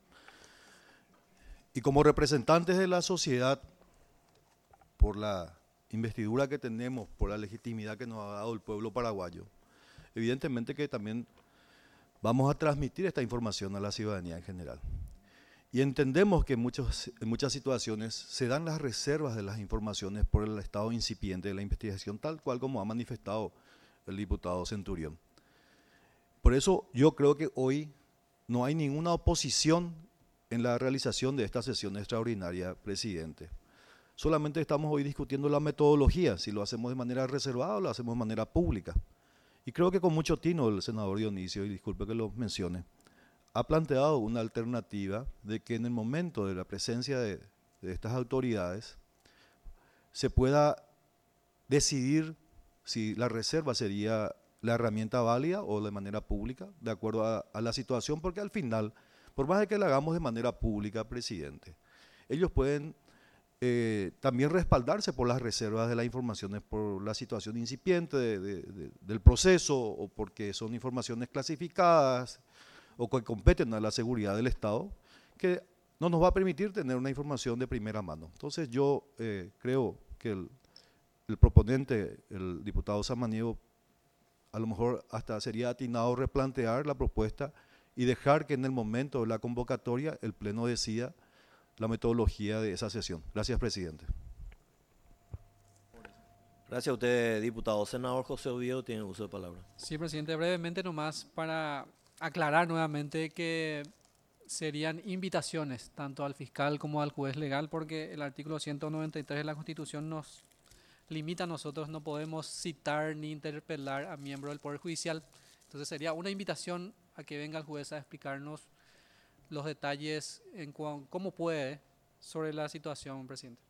Y como representantes de la sociedad, por la investidura que tenemos, por la legitimidad que nos ha dado el pueblo paraguayo, evidentemente que también vamos a transmitir esta información a la ciudadanía en general. Y entendemos que en, muchos, en muchas situaciones se dan las reservas de las informaciones por el estado incipiente de la investigación, tal cual como ha manifestado el diputado Centurión. Por eso yo creo que hoy no hay ninguna oposición en la realización de esta sesión extraordinaria, presidente. Solamente estamos hoy discutiendo la metodología, si lo hacemos de manera reservada o lo hacemos de manera pública. Y creo que con mucho tino el senador Dionisio, y disculpe que lo mencione, ha planteado una alternativa de que en el momento de la presencia de, de estas autoridades se pueda decidir si la reserva sería la herramienta válida o de manera pública, de acuerdo a, a la situación, porque al final, por más de que la hagamos de manera pública, presidente, ellos pueden eh, también respaldarse por las reservas de las informaciones, por la situación incipiente de, de, de, del proceso, o porque son informaciones clasificadas, o que competen a la seguridad del Estado, que no nos va a permitir tener una información de primera mano. Entonces yo eh, creo que el, el proponente, el diputado Samaniego, a lo mejor hasta sería atinado replantear la propuesta y dejar que en el momento de la convocatoria el Pleno decida la metodología de esa sesión. Gracias, presidente.
Gracias a usted, diputado. Senador José Oviedo tiene uso de palabra.
Sí, presidente, brevemente nomás para aclarar nuevamente que serían invitaciones tanto al fiscal como al juez legal, porque el artículo ciento noventa y tres de la Constitución nos limita a nosotros, no podemos citar ni interpelar a miembros del Poder Judicial. Entonces sería una invitación a que venga el juez a explicarnos los detalles en cómo puede sobre la situación, presidente.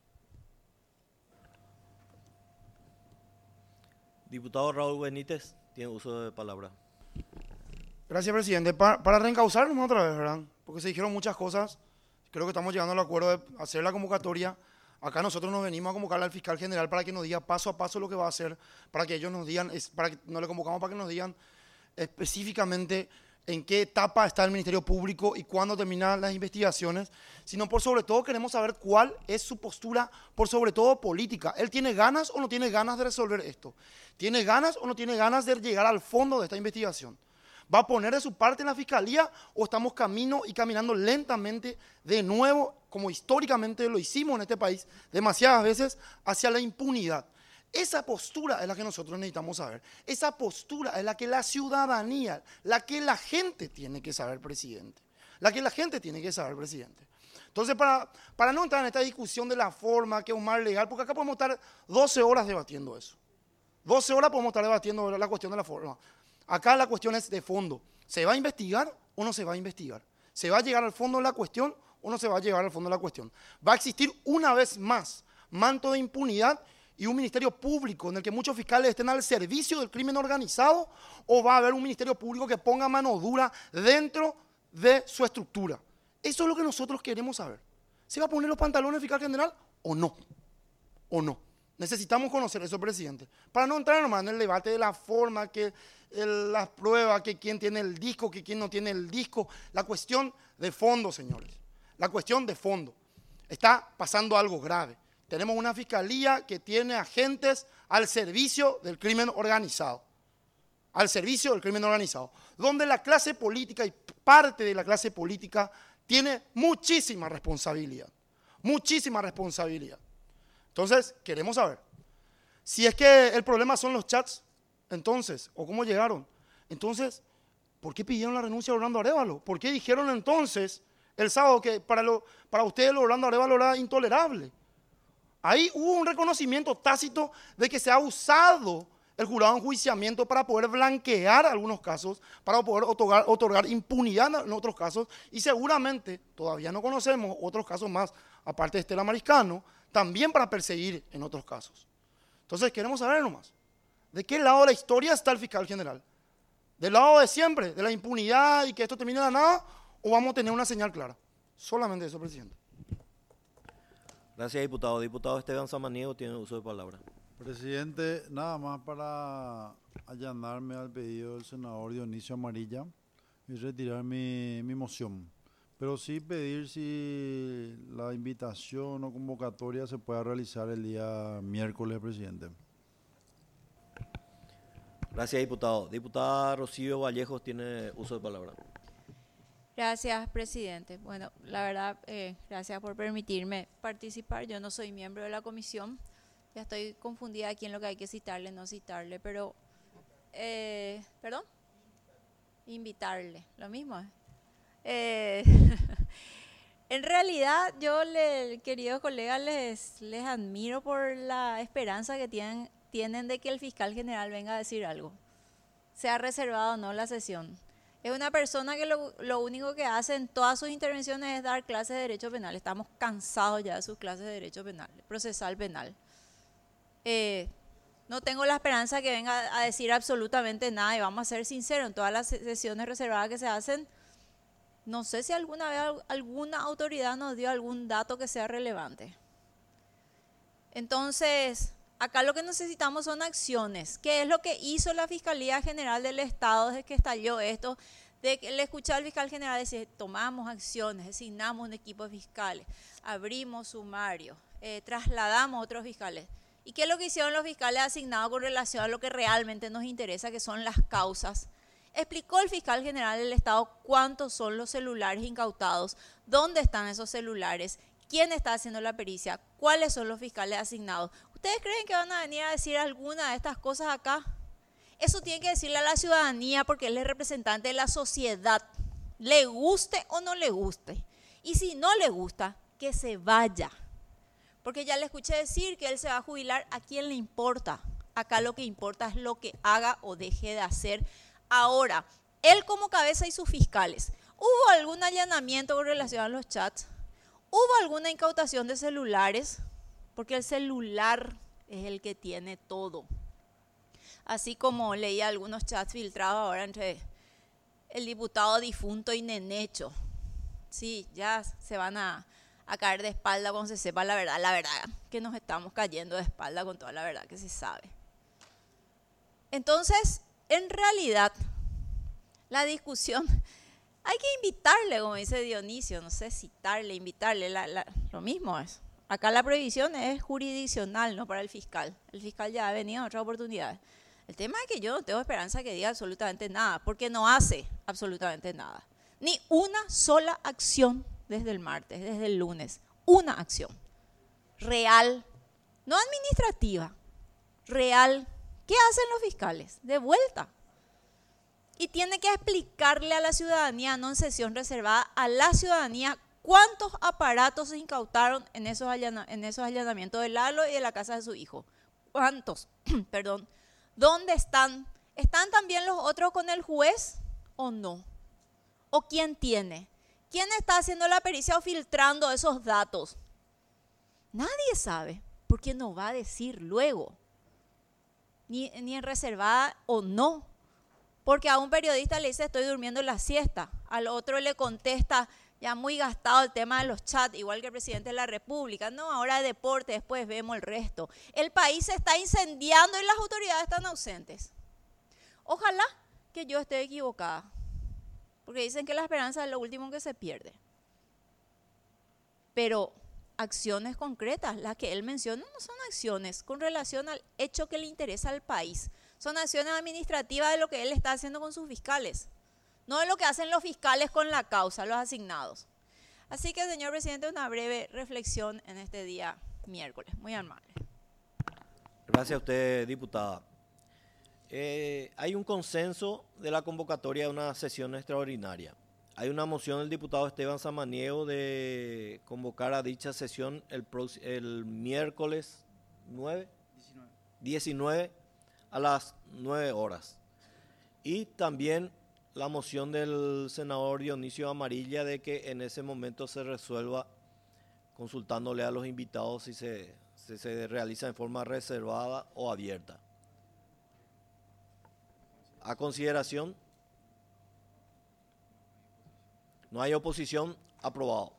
Diputado Raúl Benítez tiene uso de palabra.
Gracias, presidente. Para, para reencauzarnos otra vez, ¿verdad? Porque se dijeron muchas cosas. Creo que estamos llegando al acuerdo de hacer la convocatoria. Acá nosotros nos venimos a convocar al fiscal general para que nos diga paso a paso lo que va a hacer, para que ellos nos digan, para que no le convocamos para que nos digan específicamente en qué etapa está el Ministerio Público y cuándo terminan las investigaciones, sino por sobre todo queremos saber cuál es su postura, por sobre todo política. ¿Él tiene ganas o no tiene ganas de resolver esto? ¿Tiene ganas o no tiene ganas de llegar al fondo de esta investigación? ¿Va a poner de su parte en la Fiscalía o estamos camino y caminando lentamente de nuevo, como históricamente lo hicimos en este país, demasiadas veces, hacia la impunidad? Esa postura es la que nosotros necesitamos saber. Esa postura es la que la ciudadanía, la que la gente tiene que saber, presidente. La que la gente tiene que saber, presidente. Entonces, para, para no entrar en esta discusión de la forma, que es un mal legal, porque acá podemos estar doce horas debatiendo eso. doce horas podemos estar debatiendo la cuestión de la forma. Acá la cuestión es de fondo. ¿Se va a investigar o no se va a investigar? ¿Se va a llegar al fondo de la cuestión o no se va a llegar al fondo de la cuestión? ¿Va a existir una vez más manto de impunidad y un ministerio público en el que muchos fiscales estén al servicio del crimen organizado, o va a haber un ministerio público que ponga mano dura dentro de su estructura? Eso es lo que nosotros queremos saber. ¿Se va a poner los pantalones el fiscal general o no? ¿O no? Necesitamos conocer eso, presidente, para no entrar nomás en el debate de la forma, que el, las pruebas, que quién tiene el disco, que quién no tiene el disco. La cuestión de fondo, señores, la cuestión de fondo. Está pasando algo grave. Tenemos una fiscalía que tiene agentes al servicio del crimen organizado, al servicio del crimen organizado, donde la clase política y parte de la clase política tiene muchísima responsabilidad, muchísima responsabilidad. Entonces, queremos saber, si es que el problema son los chats, entonces, o cómo llegaron, entonces, ¿por qué pidieron la renuncia de Orlando Arévalo? ¿Por qué dijeron entonces el sábado que para, lo, para ustedes lo Orlando Arévalo era intolerable? Ahí hubo un reconocimiento tácito de que se ha usado el jurado de enjuiciamiento para poder blanquear algunos casos, para poder otorgar, otorgar impunidad en otros casos, y seguramente, todavía no conocemos otros casos más, aparte de Estela Mariscano, también para perseguir en otros casos. Entonces queremos saber nomás, ¿de qué lado de la historia está el fiscal general? ¿Del lado de siempre, de la impunidad y que esto termine de la nada, o vamos a tener una señal clara? Solamente eso, presidente.
Gracias, diputado. Diputado Esteban Samaniego tiene uso de palabra.
Presidente, nada más para allanarme al pedido del senador Dionisio Amarilla y retirar mi, mi moción. Pero sí pedir si la invitación o convocatoria se pueda realizar el día miércoles, presidente.
Gracias, diputado. Diputada Rocío Vallejos tiene uso de palabra.
Gracias, presidente. Bueno, la verdad, eh, gracias por permitirme participar. Yo no soy miembro de la comisión. Ya estoy confundida aquí en lo que hay que citarle, no citarle, pero... Eh, ¿Perdón? Invitarle, lo mismo es. Eh, en realidad, yo, le, queridos colegas, les, les admiro por la esperanza que tienen, tienen de que el fiscal general venga a decir algo. Se ha reservado o no la sesión. Es una persona que lo, lo único que hace en todas sus intervenciones es dar clases de derecho penal. Estamos cansados ya de sus clases de derecho penal, procesal penal. Eh, no tengo la esperanza que venga a decir absolutamente nada, y vamos a ser sinceros, en todas las sesiones reservadas que se hacen, no sé si alguna vez alguna autoridad nos dio algún dato que sea relevante. Entonces, acá lo que necesitamos son acciones. ¿Qué es lo que hizo la Fiscalía General del Estado desde que estalló esto? De que le escuché al fiscal general decir, tomamos acciones, designamos un equipo de fiscales, abrimos sumario, eh, trasladamos a otros fiscales. ¿Y qué es lo que hicieron los fiscales asignados con relación a lo que realmente nos interesa, que son las causas? Explicó el fiscal general del Estado cuántos son los celulares incautados, dónde están esos celulares, quién está haciendo la pericia, cuáles son los fiscales asignados. ¿Ustedes creen que van a venir a decir alguna de estas cosas acá? Eso tiene que decirle a la ciudadanía porque él es representante de la sociedad, le guste o no le guste. Y si no le gusta, que se vaya. Porque ya le escuché decir que él se va a jubilar, ¿a quién le importa? Acá lo que importa es lo que haga o deje de hacer. Ahora, él como cabeza y sus fiscales, ¿hubo algún allanamiento con relación a los chats? ¿Hubo alguna incautación de celulares? Porque el celular es el que tiene todo. Así como leía algunos chats filtrados ahora entre el diputado difunto y Nenecho. Sí, ya se van a, a caer de espalda cuando se sepa la verdad. La verdad que nos estamos cayendo de espalda con toda la verdad que se sabe. Entonces, en realidad, la discusión, hay que invitarle, como dice Dionisio, no sé, citarle, invitarle, la, la, lo mismo es. Acá la prohibición es jurisdiccional, no para el fiscal. El fiscal ya ha venido en otras oportunidades. El tema es que yo no tengo esperanza que diga absolutamente nada, porque no hace absolutamente nada. Ni una sola acción desde el martes, desde el lunes. Una acción real, no administrativa, real. ¿Qué hacen los fiscales? De vuelta. Y tiene que explicarle a la ciudadanía, no en sesión reservada, a la ciudadanía cuántos aparatos se incautaron en esos, allana, en esos allanamientos de Lalo y de la casa de su hijo. ¿Cuántos? Perdón. ¿Dónde están? ¿Están también los otros con el juez o no? ¿O quién tiene? ¿Quién está haciendo la pericia o filtrando esos datos? Nadie sabe, porque no va a decir luego. Ni, ni en reservada o no. Porque a un periodista le dice estoy durmiendo la siesta, al otro le contesta Ya muy gastado el tema de los chats, igual que el presidente de la República. No, ahora deporte, después vemos el resto. El país se está incendiando y las autoridades están ausentes. Ojalá que yo esté equivocada, porque dicen que la esperanza es lo último que se pierde. Pero acciones concretas, las que él menciona, no son acciones con relación al hecho que le interesa al país. Son acciones administrativas de lo que él está haciendo con sus fiscales. No de lo que hacen los fiscales con la causa, los asignados. Así que, señor presidente, una breve reflexión en este día miércoles. Muy amable.
Gracias a usted, diputada. Eh, hay un consenso de la convocatoria de una sesión extraordinaria. Hay una moción del diputado Esteban Samaniego de convocar a dicha sesión el, el miércoles nueve, diecinueve a las nueve horas. Y también la moción del senador Dionisio Amarilla de que en ese momento se resuelva consultándole a los invitados si se, si se realiza en forma reservada o abierta. A consideración, no hay oposición, aprobado.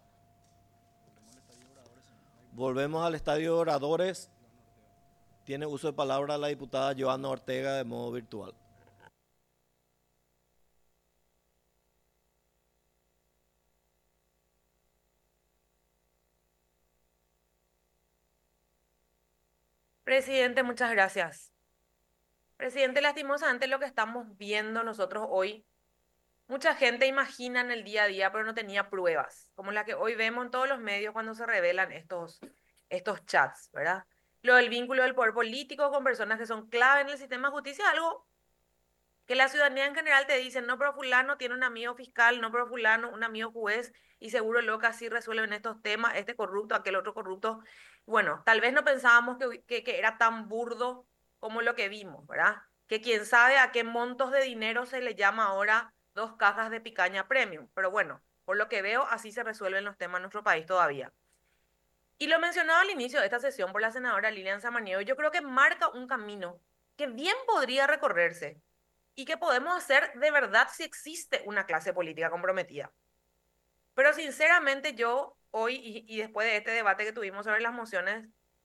Volvemos al estadio de oradores. Tiene uso de palabra la diputada Joana Ortega de modo virtual.
Presidente, muchas gracias. Presidente, lastimosamente lo que estamos viendo nosotros hoy, mucha gente imagina en el día a día, pero no tenía pruebas, como la que hoy vemos en todos los medios cuando se revelan estos, estos chats, ¿verdad? Lo del vínculo del poder político con personas que son clave en el sistema de justicia, algo que la ciudadanía en general te dice, no, pero fulano tiene un amigo fiscal, no, pero fulano un amigo juez, y seguro lo que así resuelven estos temas, este corrupto, aquel otro corrupto. Bueno, tal vez no pensábamos que, que, que era tan burdo como lo que vimos, ¿verdad? Que quién sabe a qué montos de dinero se le llama ahora dos cajas de picaña premium. Pero bueno, por lo que veo, así se resuelven los temas en nuestro país todavía. Y lo mencionado al inicio de esta sesión por la senadora Lilian Samaniego, yo creo que marca un camino que bien podría recorrerse y que podemos hacer de verdad si existe una clase política comprometida. Pero sinceramente yo hoy y, y después de este debate que tuvimos sobre las mociones,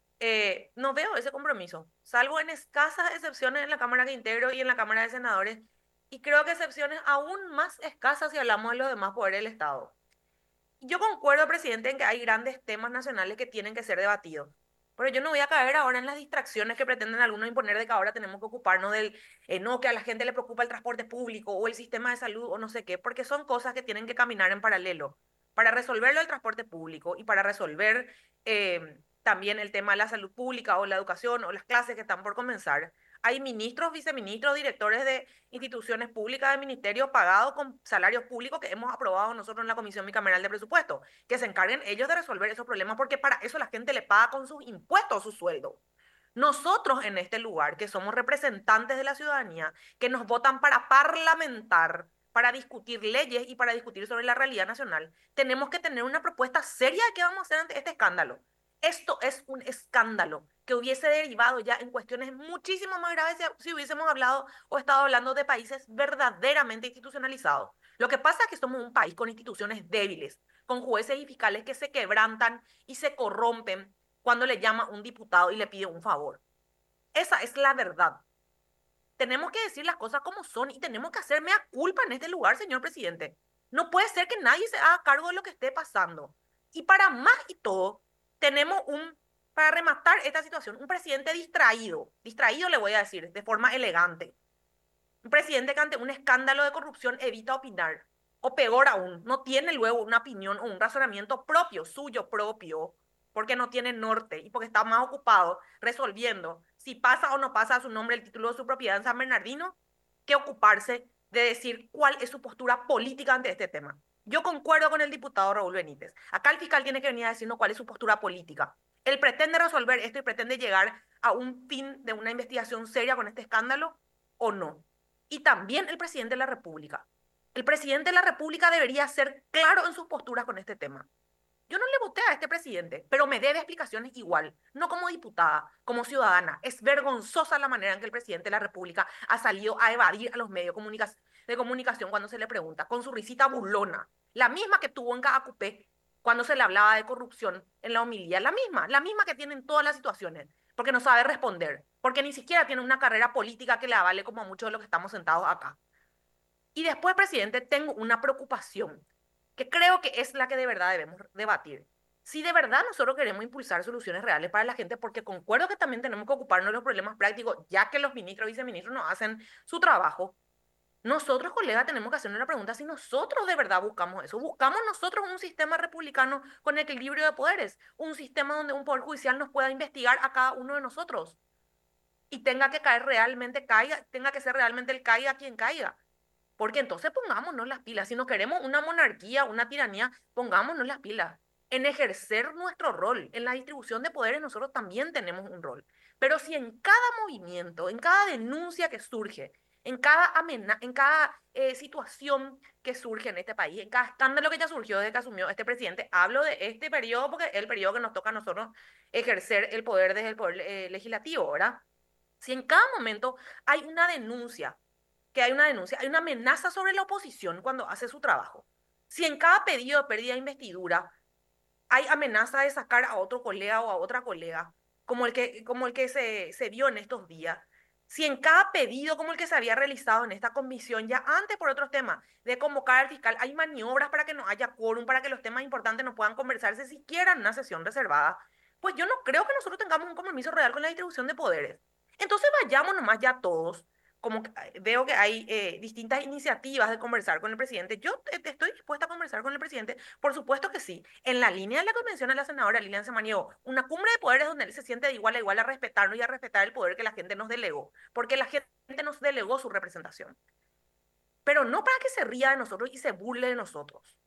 eh, no veo ese compromiso, salvo en escasas excepciones en la Cámara que integro y en la Cámara de Senadores, y creo que excepciones aún más escasas si hablamos de los demás poderes del Estado. Yo concuerdo, presidente, en que hay grandes temas nacionales que tienen que ser debatidos, pero yo no voy a caer ahora en las distracciones que pretenden algunos imponer de que ahora tenemos que ocuparnos del, eh, no, que a la gente le preocupa el transporte público o el sistema de salud o no sé qué, porque son cosas que tienen que caminar en paralelo. Para resolverlo el transporte público y para resolver eh, también el tema de la salud pública o la educación o las clases que están por comenzar, hay ministros, viceministros, directores de instituciones públicas, de ministerios pagados con salarios públicos que hemos aprobado nosotros en la Comisión Bicameral de Presupuesto, que se encarguen ellos de resolver esos problemas, porque para eso la gente le paga con sus impuestos su sueldo. Nosotros en este lugar, que somos representantes de la ciudadanía, que nos votan para parlamentar, para discutir leyes y para discutir sobre la realidad nacional, tenemos que tener una propuesta seria de qué vamos a hacer ante este escándalo. Esto es un escándalo que hubiese derivado ya en cuestiones muchísimo más graves si, si hubiésemos hablado o estado hablando de países verdaderamente institucionalizados. Lo que pasa es que somos un país con instituciones débiles, con jueces y fiscales que se quebrantan y se corrompen cuando le llama un diputado y le pide un favor. Esa es la verdad. Tenemos que decir las cosas como son y tenemos que hacer mea culpa en este lugar, señor presidente. No puede ser que nadie se haga cargo de lo que esté pasando. Y para más y todo, tenemos un, para rematar esta situación, un presidente distraído. Distraído le voy a decir, de forma elegante. Un presidente que ante un escándalo de corrupción evita opinar. O peor aún, no tiene luego una opinión o un razonamiento propio, suyo propio, porque no tiene norte y porque está más ocupado resolviendo si pasa o no pasa a su nombre el título de su propiedad en San Bernardino, que ocuparse de decir cuál es su postura política ante este tema. Yo concuerdo con el diputado Raúl Benítez. Acá el fiscal tiene que venir a decirnos cuál es su postura política. Él pretende resolver esto y pretende llegar a un fin de una investigación seria con este escándalo o no. Y también el presidente de la República. El presidente de la República debería ser claro en sus posturas con este tema. Yo no le voté a este presidente, pero me debe explicaciones igual, no como diputada, como ciudadana. Es vergonzosa la manera en que el presidente de la República ha salido a evadir a los medios de comunicación cuando se le pregunta, con su risita burlona, la misma que tuvo en cada cupé cuando se le hablaba de corrupción en la homilía, la misma, la misma que tiene en todas las situaciones, porque no sabe responder, porque ni siquiera tiene una carrera política que le avale como a muchos de los que estamos sentados acá. Y después, presidente, tengo una preocupación que creo que es la que de verdad debemos debatir. Si de verdad nosotros queremos impulsar soluciones reales para la gente, porque concuerdo que también tenemos que ocuparnos de los problemas prácticos, ya que los ministros y viceministros no hacen su trabajo, nosotros, colegas, tenemos que hacernos la pregunta si nosotros de verdad buscamos eso. Buscamos nosotros un sistema republicano con equilibrio de poderes, un sistema donde un poder judicial nos pueda investigar a cada uno de nosotros y tenga que caer realmente, caiga, tenga que ser realmente el caiga quien caiga. Porque entonces pongámonos las pilas. Si no queremos una monarquía, una tiranía, pongámonos las pilas. En ejercer nuestro rol, en la distribución de poderes, nosotros también tenemos un rol. Pero si en cada movimiento, en cada denuncia que surge, en cada, amena en cada eh, situación que surge en este país, en cada escándalo que ya surgió desde que asumió este presidente, hablo de este periodo porque es el periodo que nos toca a nosotros ejercer el poder desde el poder eh, legislativo, ¿verdad? Si en cada momento hay una denuncia, que hay una denuncia, hay una amenaza sobre la oposición cuando hace su trabajo. Si en cada pedido de pérdida de investidura hay amenaza de sacar a otro colega o a otra colega, como el que, como el que se, se vio en estos días, si en cada pedido como el que se había realizado en esta comisión, ya antes por otros temas, de convocar al fiscal, hay maniobras para que no haya quórum, para que los temas importantes no puedan conversarse siquiera en una sesión reservada, pues yo no creo que nosotros tengamos un compromiso real con la distribución de poderes. Entonces vayamos nomás ya todos, como que veo que hay eh, distintas iniciativas de conversar con el presidente. Yo eh, estoy dispuesta a conversar con el presidente, por supuesto que sí. En la línea de la que menciona la senadora Lilian Samaniego, una cumbre de poderes donde él se siente de igual a igual a respetarnos y a respetar el poder que la gente nos delegó, porque la gente nos delegó su representación. Pero no para que se ría de nosotros y se burle de nosotros.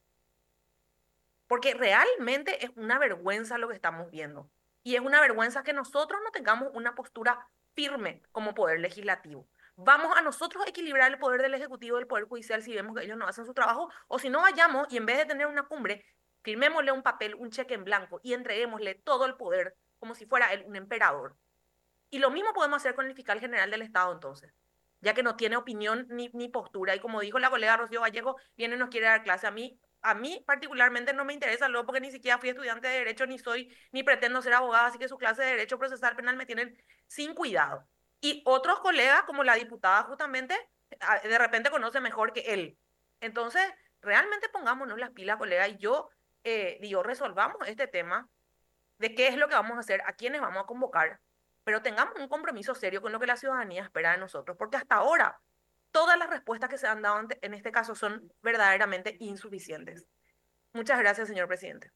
Porque realmente es una vergüenza lo que estamos viendo. Y es una vergüenza que nosotros no tengamos una postura firme como poder legislativo. Vamos a nosotros equilibrar el poder del Ejecutivo y el Poder Judicial si vemos que ellos no hacen su trabajo, o si no vayamos y en vez de tener una cumbre, firmémosle un papel, un cheque en blanco y entreguémosle todo el poder como si fuera él un emperador. Y lo mismo podemos hacer con el fiscal general del Estado entonces, ya que no tiene opinión ni, ni postura. Y como dijo la colega Rocío Vallejo, viene y nos quiere dar clase. A mí, a mí particularmente no me interesa luego porque ni siquiera fui estudiante de Derecho, ni soy, ni pretendo ser abogada, así que su clase de Derecho Procesal Penal me tienen sin cuidado. Y otros colegas, como la diputada justamente, de repente conoce mejor que él. Entonces, realmente pongámonos las pilas, colega, y yo eh, digo, resolvamos este tema de qué es lo que vamos a hacer, a quiénes vamos a convocar, pero tengamos un compromiso serio con lo que la ciudadanía espera de nosotros, porque hasta ahora todas las respuestas que se han dado en este caso son verdaderamente insuficientes. Muchas gracias, señor presidente.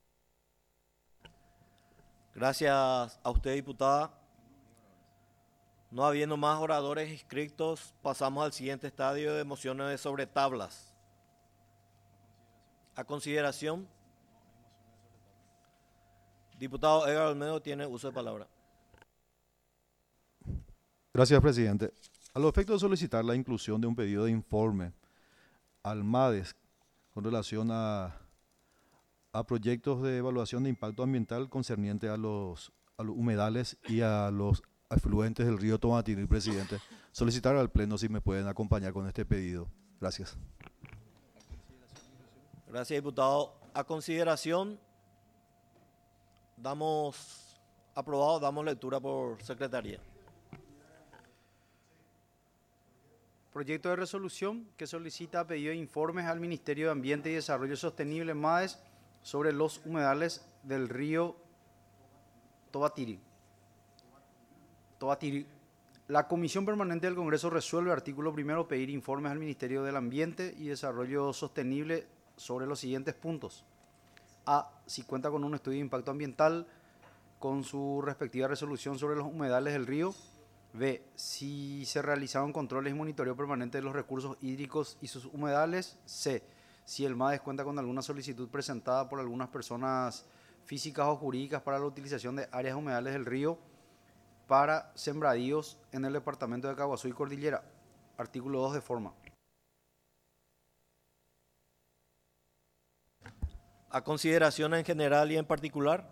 Gracias a usted, diputada. No habiendo más oradores inscritos, pasamos al siguiente estadio de mociones sobre tablas. A consideración, diputado Edgar Olmedo tiene uso de palabra.
Gracias, presidente. A los efectos de solicitar la inclusión de un pedido de informe al MADES con relación a, a proyectos de evaluación de impacto ambiental concerniente a los, a los humedales y a los afluentes del río Tomatinil, presidente. Solicitar al Pleno si me pueden acompañar con este pedido. Gracias.
Gracias, diputado. A consideración, damos aprobado, damos lectura por secretaría.
Proyecto de resolución que solicita pedido de informes al Ministerio de Ambiente y Desarrollo Sostenible, MADES, sobre los humedales del río Tobatiri. Tobatiri. La Comisión Permanente del Congreso resuelve, artículo primero, pedir informes al Ministerio del Ambiente y Desarrollo Sostenible sobre los siguientes puntos. A. Si cuenta con un estudio de impacto ambiental con su respectiva resolución sobre los humedales del río. B. Si se realizaron controles y monitoreo permanente de los recursos hídricos y sus humedales. C. Si el MADES cuenta con alguna solicitud presentada por algunas personas físicas o jurídicas para la utilización de áreas humedales del río para sembradíos en el departamento de Caguazú y Cordillera. Artículo dos de forma.
¿A consideración en general y en particular?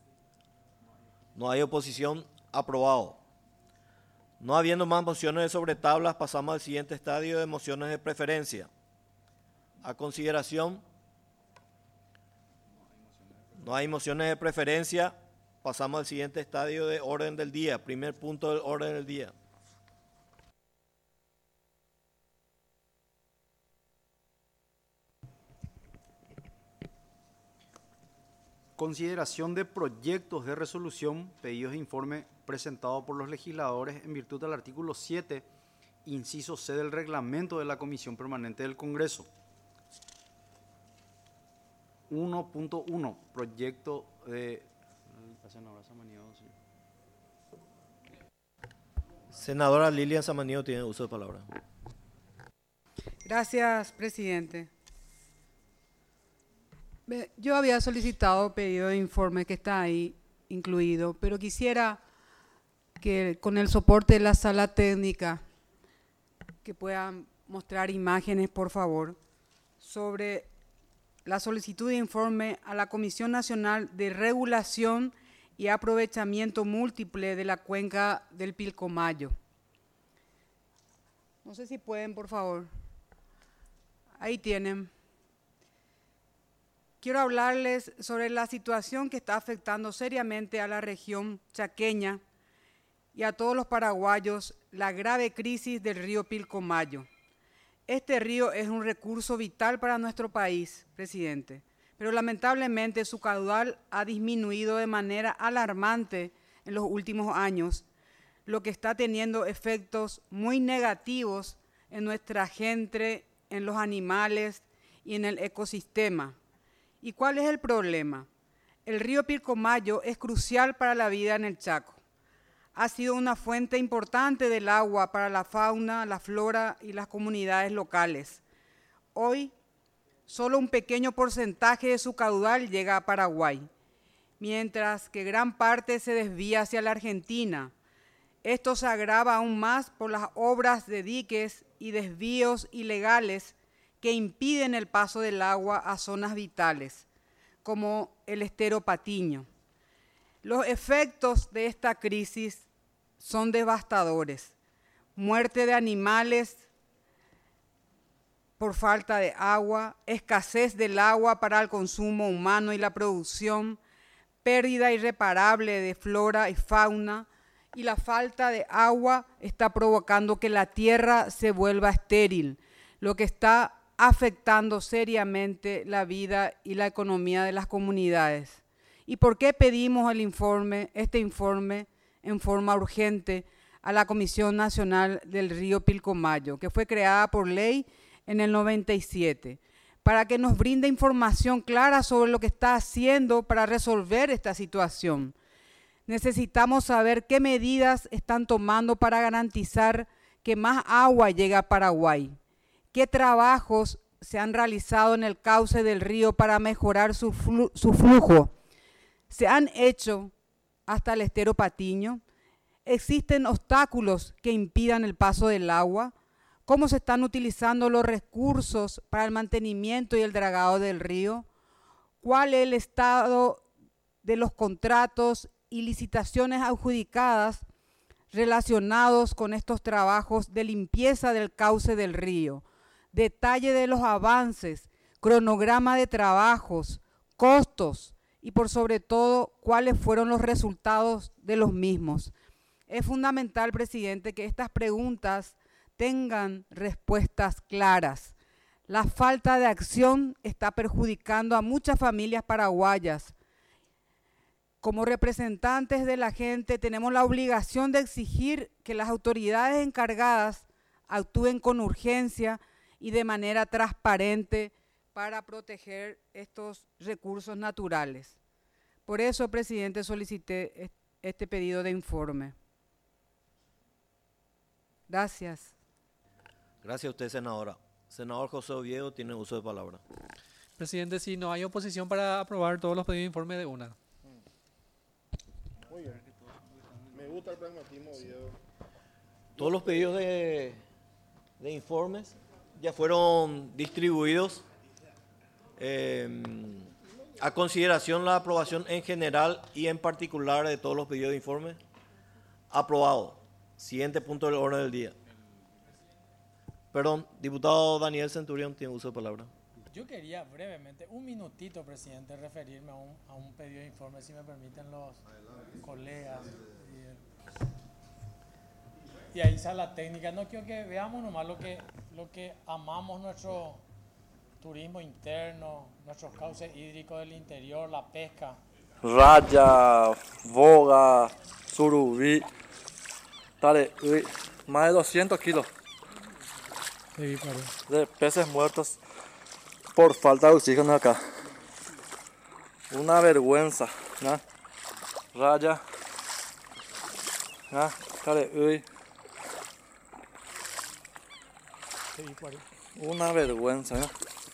No hay oposición. Aprobado. No habiendo más mociones sobre tablas, pasamos al siguiente estadio de mociones de preferencia. A consideración. No hay mociones de preferencia. Pasamos al siguiente estadio de orden del día. Primer punto del orden del día.
Consideración de proyectos de resolución, pedidos de informe presentados por los legisladores en virtud del artículo siete, inciso C del reglamento de la Comisión Permanente del Congreso. uno punto uno, proyecto de...
Senadora Lilian Samaniego tiene uso de palabra.
Gracias, presidente. Yo había solicitado pedido de informe que está ahí incluido, pero quisiera que con el soporte de la sala técnica que puedan mostrar imágenes, por favor, sobre la solicitud de informe a la Comisión Nacional de Regulación y Aprovechamiento Múltiple de la Cuenca del Pilcomayo. No sé si pueden, por favor. Ahí tienen. Quiero hablarles sobre la situación que está afectando seriamente a la región chaqueña y a todos los paraguayos, la grave crisis del río Pilcomayo. Este río es un recurso vital para nuestro país, presidente, pero lamentablemente su caudal ha disminuido de manera alarmante en los últimos años, lo que está teniendo efectos muy negativos en nuestra gente, en los animales y en el ecosistema. ¿Y cuál es el problema? El río Pilcomayo es crucial para la vida en el Chaco. Ha sido una fuente importante del agua para la fauna, la flora y las comunidades locales. Hoy, solo un pequeño porcentaje de su caudal llega a Paraguay, mientras que gran parte se desvía hacia la Argentina. Esto se agrava aún más por las obras de diques y desvíos ilegales que impiden el paso del agua a zonas vitales, como el estero Patiño. Los efectos de esta crisis son devastadores. Muerte de animales por falta de agua, escasez del agua para el consumo humano y la producción, pérdida irreparable de flora y fauna, y la falta de agua está provocando que la tierra se vuelva estéril, lo que está afectando seriamente la vida y la economía de las comunidades. ¿Y por qué pedimos el informe, este informe en forma urgente a la Comisión Nacional del Río Pilcomayo, que fue creada por ley en el noventa y siete, para que nos brinde información clara sobre lo que está haciendo para resolver esta situación? Necesitamos saber qué medidas están tomando para garantizar que más agua llegue a Paraguay. ¿Qué trabajos se han realizado en el cauce del río para mejorar su, flu su flujo? ¿Se han hecho hasta el estero Patiño? ¿Existen obstáculos que impidan el paso del agua? ¿Cómo se están utilizando los recursos para el mantenimiento y el dragado del río? ¿Cuál es el estado de los contratos y licitaciones adjudicadas relacionados con estos trabajos de limpieza del cauce del río? Detalle de los avances, cronograma de trabajos, costos y por sobre todo cuáles fueron los resultados de los mismos. Es fundamental, presidente, que estas preguntas tengan respuestas claras. La falta de acción está perjudicando a muchas familias paraguayas. Como representantes de la gente tenemos la obligación de exigir que las autoridades encargadas actúen con urgencia y de manera transparente para proteger estos recursos naturales. Por eso, presidente, solicité este pedido de informe. Gracias.
Gracias a usted, senadora. Senador José Oviedo tiene uso de palabra.
Presidente, si no hay oposición para aprobar todos los pedidos de informe de una.
Muy bien. Me gusta el pragmatismo, Oviedo.
Todos los pedidos de, de informes ya fueron distribuidos. Eh, A consideración la aprobación en general y en particular de todos los pedidos de informe. Aprobado. Siguiente punto del orden del día. Perdón, diputado Daniel Centurión tiene uso de palabra.
Yo quería brevemente, un minutito, presidente, referirme a un, a un pedido de informe, si me permiten los colegas. Y, y ahí sale la técnica. No quiero que veamos nomás lo que, lo que amamos, nuestro turismo interno, nuestros cauces hídricos del interior, la pesca.
Raya, boga, surubí, dale, más de doscientos kilos de peces muertos por falta de oxígeno acá. Una vergüenza, ¿no? Raya, ¿no? Dale, uy. Una vergüenza, ¿no?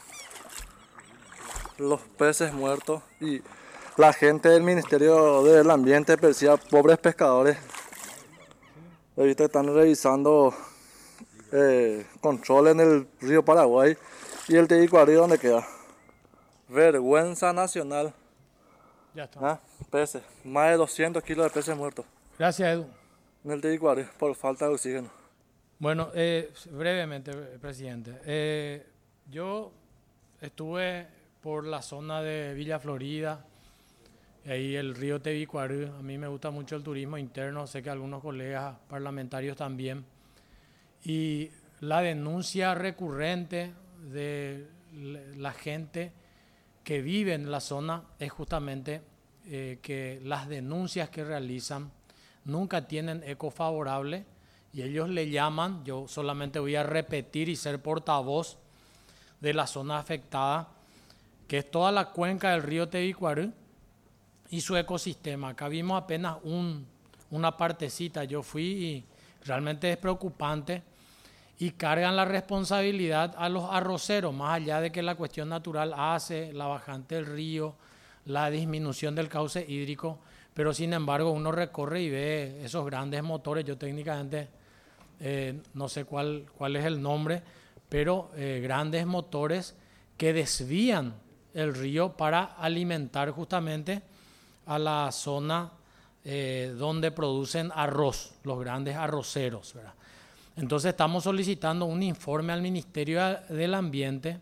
Los peces muertos y la gente del Ministerio del Ambiente percibe a pobres pescadores. Ahorita están revisando eh, control en el río Paraguay y el Tebicuarí, ¿dónde queda? Vergüenza nacional.
Ya está.
¿Ah? Peces, más de doscientos kilos de peces muertos.
Gracias, Edu.
En el Tebicuarí, por falta de oxígeno.
Bueno, eh, brevemente, presidente. Eh, yo estuve por la zona de Villa Florida, y ahí el río Tebicuarí. A mí me gusta mucho el turismo interno, sé que algunos colegas parlamentarios también. Y la denuncia recurrente de la gente que vive en la zona es justamente eh, que las denuncias que realizan nunca tienen eco favorable y ellos le llaman, yo solamente voy a repetir y ser portavoz de la zona afectada, que es toda la cuenca del río Tebicuarí y su ecosistema. Acá vimos apenas un, una partecita, yo fui y realmente es preocupante y cargan la responsabilidad a los arroceros, más allá de que la cuestión natural hace la bajante del río, la disminución del cauce hídrico, pero sin embargo uno recorre y ve esos grandes motores, yo técnicamente eh, no sé cuál, cuál es el nombre, pero eh, grandes motores que desvían el río para alimentar justamente a la zona eh, donde producen arroz, los grandes arroceros, ¿verdad? Entonces estamos solicitando un informe al Ministerio del Ambiente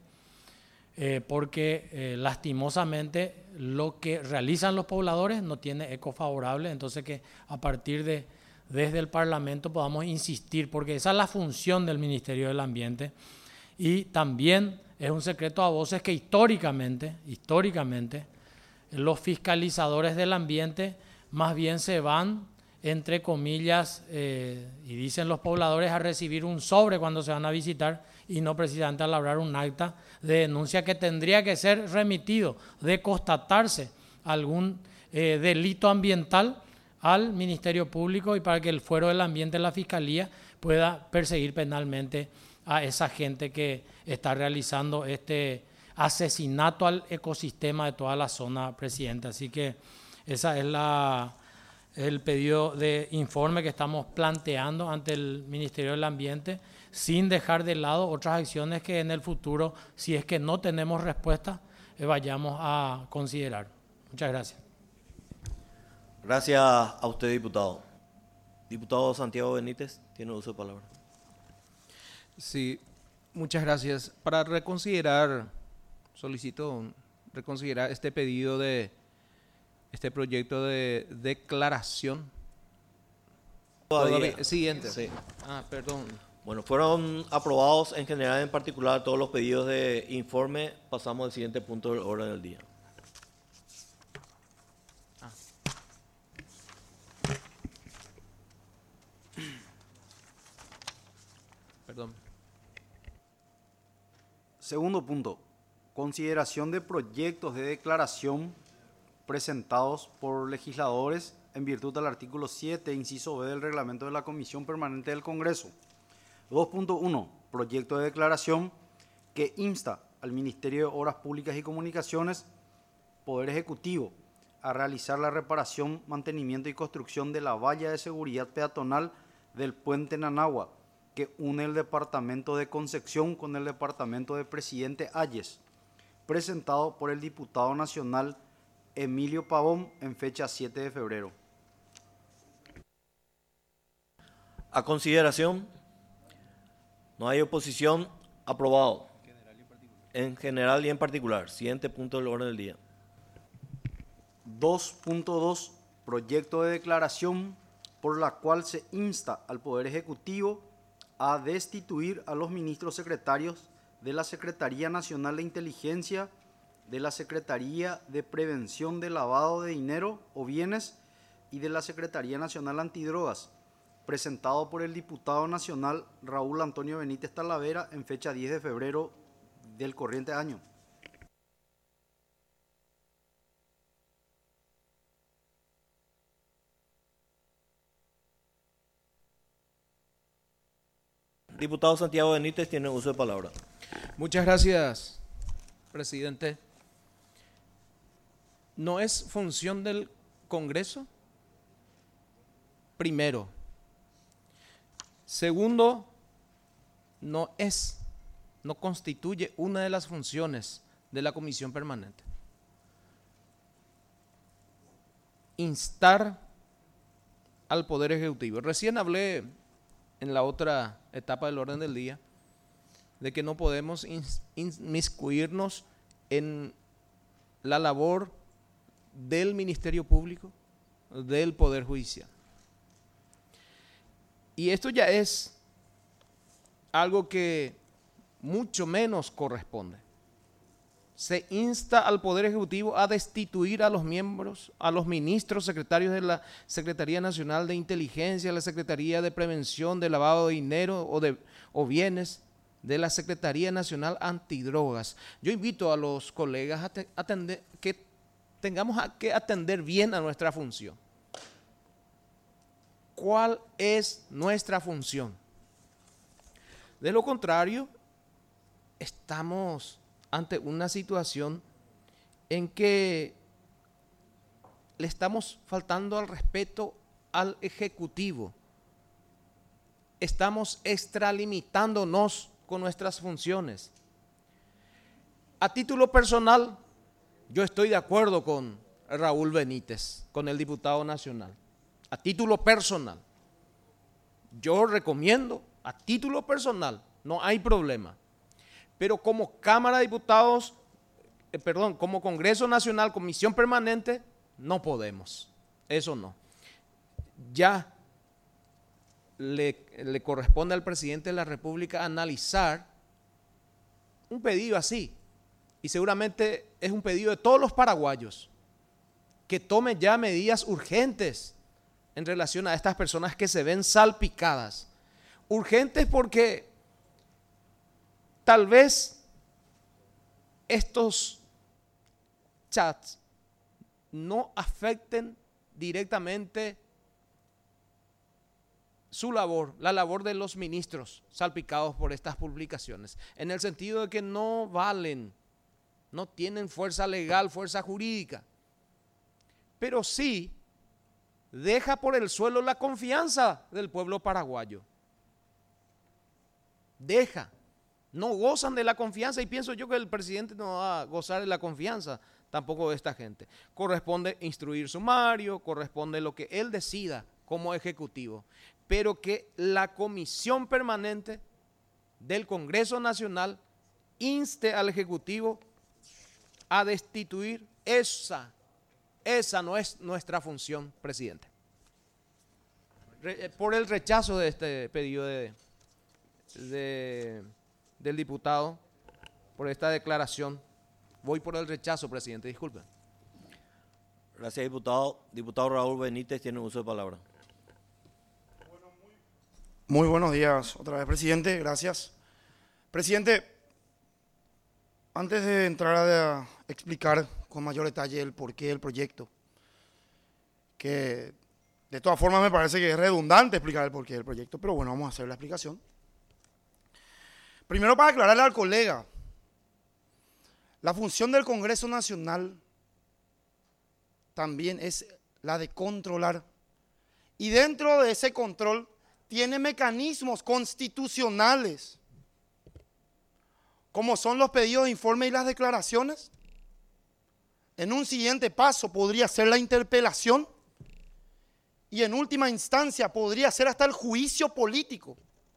eh, porque eh, lastimosamente lo que realizan los pobladores no tiene eco favorable, entonces que a partir de desde el Parlamento podamos insistir, porque esa es la función del Ministerio del Ambiente y también es un secreto a voces que históricamente, históricamente, los fiscalizadores del ambiente más bien se van, entre comillas, eh, y dicen los pobladores, a recibir un sobre cuando se van a visitar y no precisamente a elaborar un acta de denuncia que tendría que ser remitido de constatarse algún eh, delito ambiental al Ministerio Público y para que el Fuero del Ambiente de la Fiscalía pueda perseguir penalmente a esa gente que está realizando este asesinato al ecosistema de toda la zona, presidente. Así que esa es la, el pedido de informe que estamos planteando ante el Ministerio del Ambiente, sin dejar de lado otras acciones que en el futuro, si es que no tenemos respuesta, eh, vayamos a considerar. Muchas gracias.
Gracias a usted, diputado. Diputado Santiago Benítez, tiene uso de palabra.
Sí, muchas gracias. Para reconsiderar, solicito reconsiderar este pedido de este proyecto de declaración.
Todavía.
Todavía, siguiente.
Sí.
Ah, perdón.
Bueno, fueron aprobados en general, en particular, todos los pedidos de informe. Pasamos al siguiente punto del orden del día.
Perdón.
Segundo punto, consideración de proyectos de declaración presentados por legisladores en virtud del artículo siete, inciso B del reglamento de la Comisión Permanente del Congreso. dos punto uno, proyecto de declaración que insta al Ministerio de Obras Públicas y Comunicaciones, Poder Ejecutivo, a realizar la reparación, mantenimiento y construcción de la valla de seguridad peatonal del puente Nanagua, que une el departamento de Concepción con el departamento de Presidente Hayes, presentado por el diputado nacional Emilio Pavón en fecha siete de febrero.
A consideración, no hay oposición, aprobado. En general y en particular. Siguiente punto del orden del día.
dos punto dos. Proyecto de declaración por la cual se insta al Poder Ejecutivo a destituir a los ministros secretarios de la Secretaría Nacional de Inteligencia, de la Secretaría de Prevención de Lavado de Dinero o Bienes y de la Secretaría Nacional Antidrogas, presentado por el diputado nacional Raúl Antonio Benítez Talavera en fecha diez de febrero del corriente año.
Diputado Santiago Benítez tiene uso de palabra.
Muchas gracias, presidente. ¿No es función del Congreso? Primero. Segundo, no es, no constituye una de las funciones de la Comisión Permanente. Instar al Poder Ejecutivo. Recién hablé en la otra etapa del orden del día de que no podemos inmiscuirnos en la labor del Ministerio Público, del Poder Judicial. Y esto ya es algo que mucho menos corresponde. Se insta al Poder Ejecutivo a destituir a los miembros, a los ministros secretarios de la Secretaría Nacional de Inteligencia, la Secretaría de Prevención de Lavado de Dinero o, de, o Bienes, de la Secretaría Nacional Antidrogas. Yo invito a los colegas a te, atender, que tengamos a, que atender bien a nuestra función. ¿Cuál es nuestra función? De lo contrario, estamos ante una situación en que le estamos faltando al respeto al Ejecutivo. Estamos extralimitándonos con nuestras funciones. A título personal, yo estoy de acuerdo con Raúl Benítez, con el diputado nacional. A título personal, yo recomiendo, a título personal, no hay problema. Pero como Cámara de Diputados, eh, perdón, como Congreso Nacional, Comisión Permanente, no podemos. Eso no. Ya le, le corresponde al presidente de la República analizar un pedido así. Y seguramente es un pedido de todos los paraguayos, que tome ya medidas urgentes en relación a estas personas que se ven salpicadas. Urgentes porque tal vez estos chats no afecten directamente su labor, la labor de los ministros salpicados por estas publicaciones, en el sentido de que no valen, no tienen fuerza legal, fuerza jurídica, pero sí deja por el suelo la confianza del pueblo paraguayo. Deja. No gozan de la confianza y pienso yo que el presidente no va a gozar de la confianza tampoco de esta gente. Corresponde instruir sumario, corresponde lo que él decida como ejecutivo, pero que la Comisión Permanente del Congreso Nacional inste al Ejecutivo a destituir, esa, esa no es nuestra función, presidente. Re, por el rechazo de este pedido de... de del diputado, por esta declaración. Voy por el rechazo, presidente, disculpe.
Gracias, diputado. Diputado Raúl Benítez tiene uso de palabra.
Muy buenos días otra vez, presidente. Gracias. Presidente, antes de entrar a explicar con mayor detalle el porqué del proyecto, que de todas formas me parece que es redundante explicar el porqué del proyecto, pero bueno, vamos a hacer la explicación. Primero, para aclararle al colega, la función del Congreso Nacional también es la de controlar. Y dentro de ese control tiene mecanismos constitucionales, como son los pedidos de informe y las declaraciones. En un siguiente paso podría ser la interpelación y en última instancia podría ser hasta el juicio político.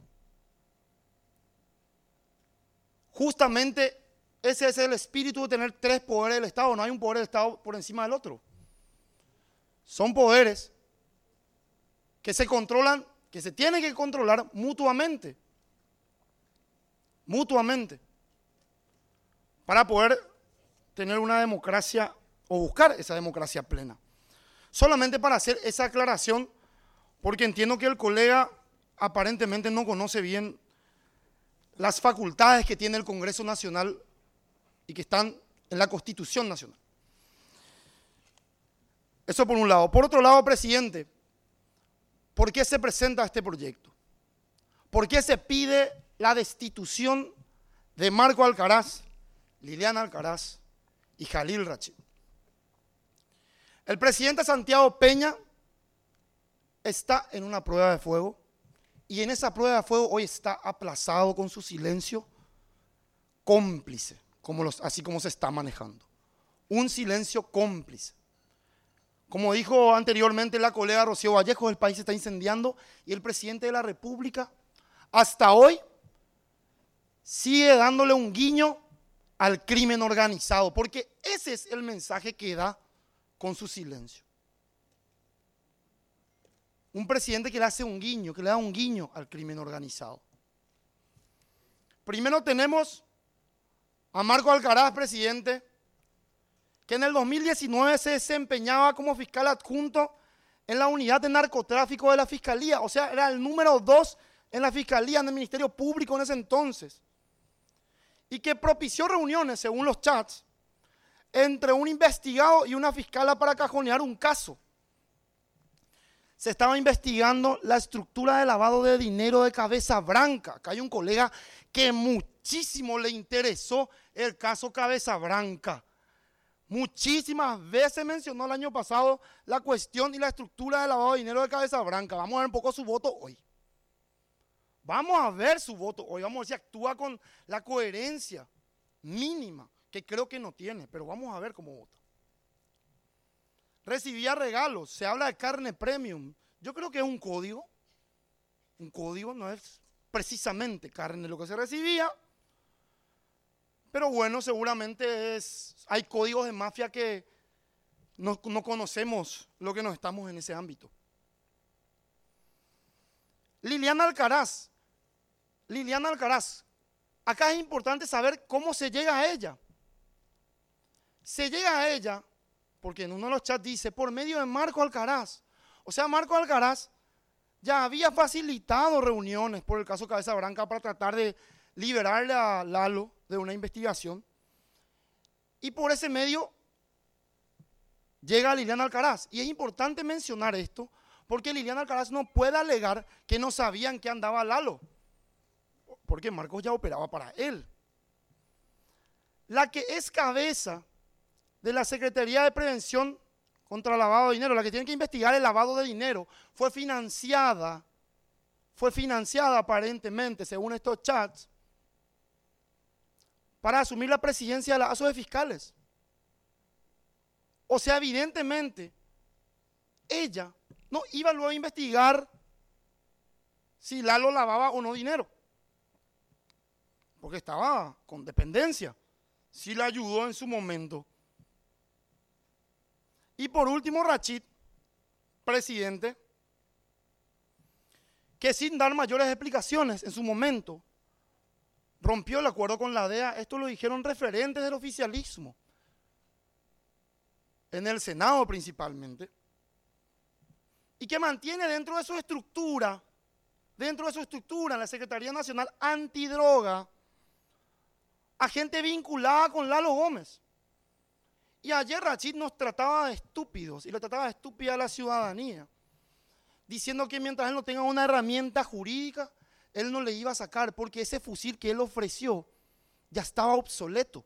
Justamente ese es el espíritu de tener tres poderes del Estado, no hay un poder del Estado por encima del otro. Son poderes que se controlan, que se tienen que controlar mutuamente, mutuamente, para poder tener una democracia o buscar esa democracia plena. Solamente para hacer esa aclaración, porque entiendo que el colega aparentemente no conoce bien las facultades que tiene el Congreso Nacional y que están en la Constitución Nacional. Eso por un lado. Por otro lado, presidente, ¿por qué se presenta este proyecto? ¿Por qué se pide la destitución de Marco Alcaraz, Liliana Alcaraz y Jalil Rachid? El presidente Santiago Peña está en una prueba de fuego y en esa prueba de fuego hoy está aplazado con su silencio cómplice, como los, así como se está manejando. Un silencio cómplice. Como dijo anteriormente la colega Rocío Vallejo, el país se está incendiando y el presidente de la República hasta hoy sigue dándole un guiño al crimen organizado, porque ese es el mensaje que da con su silencio. Un presidente que le hace un guiño, que le da un guiño al crimen organizado. Primero tenemos a Marco Alcaraz, presidente, que en el dos mil diecinueve se desempeñaba como fiscal adjunto en la unidad de narcotráfico de la Fiscalía, o sea, era el número dos en la Fiscalía, en el Ministerio Público en ese entonces, y que propició reuniones, según los chats, entre un investigado y una fiscala para cajonear un caso. Se estaba investigando la estructura de lavado de dinero de Cabeza Branca. Acá hay un colega que muchísimo le interesó el caso Cabeza Branca. Muchísimas veces mencionó el año pasado la cuestión y la estructura de lavado de dinero de Cabeza Branca. Vamos a ver un poco su voto hoy. Vamos a ver su voto hoy. Vamos a ver si actúa con la coherencia mínima, que creo que no tiene, pero vamos a ver cómo vota. Recibía regalos, se habla de carne premium. Yo creo que es un código. Un código, no es precisamente carne lo que se recibía. Pero bueno, seguramente es, hay códigos de mafia que no, no conocemos lo que no estamos en ese ámbito. Liliana Alcaraz. Liliana Alcaraz. Acá es importante saber cómo se llega a ella. Se llega a ella porque en uno de los chats dice, por medio de Marco Alcaraz. O sea, Marco Alcaraz ya había facilitado reuniones por el caso Cabeza Branca para tratar de liberarle a Lalo de una investigación. Y por ese medio llega Liliana Alcaraz. Y es importante mencionar esto porque Liliana Alcaraz no puede alegar que no sabían que andaba Lalo. Porque Marcos ya operaba para él. La que es cabeza de la Secretaría de Prevención contra el Lavado de Dinero, la que tiene que investigar el lavado de dinero, fue financiada, fue financiada aparentemente, según estos chats, para asumir la presidencia de la A S O de Fiscales. O sea, evidentemente, ella no iba luego a investigar si Lalo lavaba o no dinero, porque estaba con dependencia, si la ayudó en su momento. Y por último, Rachid, presidente, que sin dar mayores explicaciones en su momento, rompió el acuerdo con la D E A. Esto lo dijeron referentes del oficialismo, en el Senado principalmente, y que mantiene dentro de su estructura, dentro de su estructura en la Secretaría Nacional Antidroga, a gente vinculada con Lalo Gómez. Y ayer Rachid nos trataba de estúpidos y le trataba de estúpida a la ciudadanía, diciendo que mientras él no tenga una herramienta jurídica, él no le iba a sacar, porque ese fusil que él ofreció ya estaba obsoleto.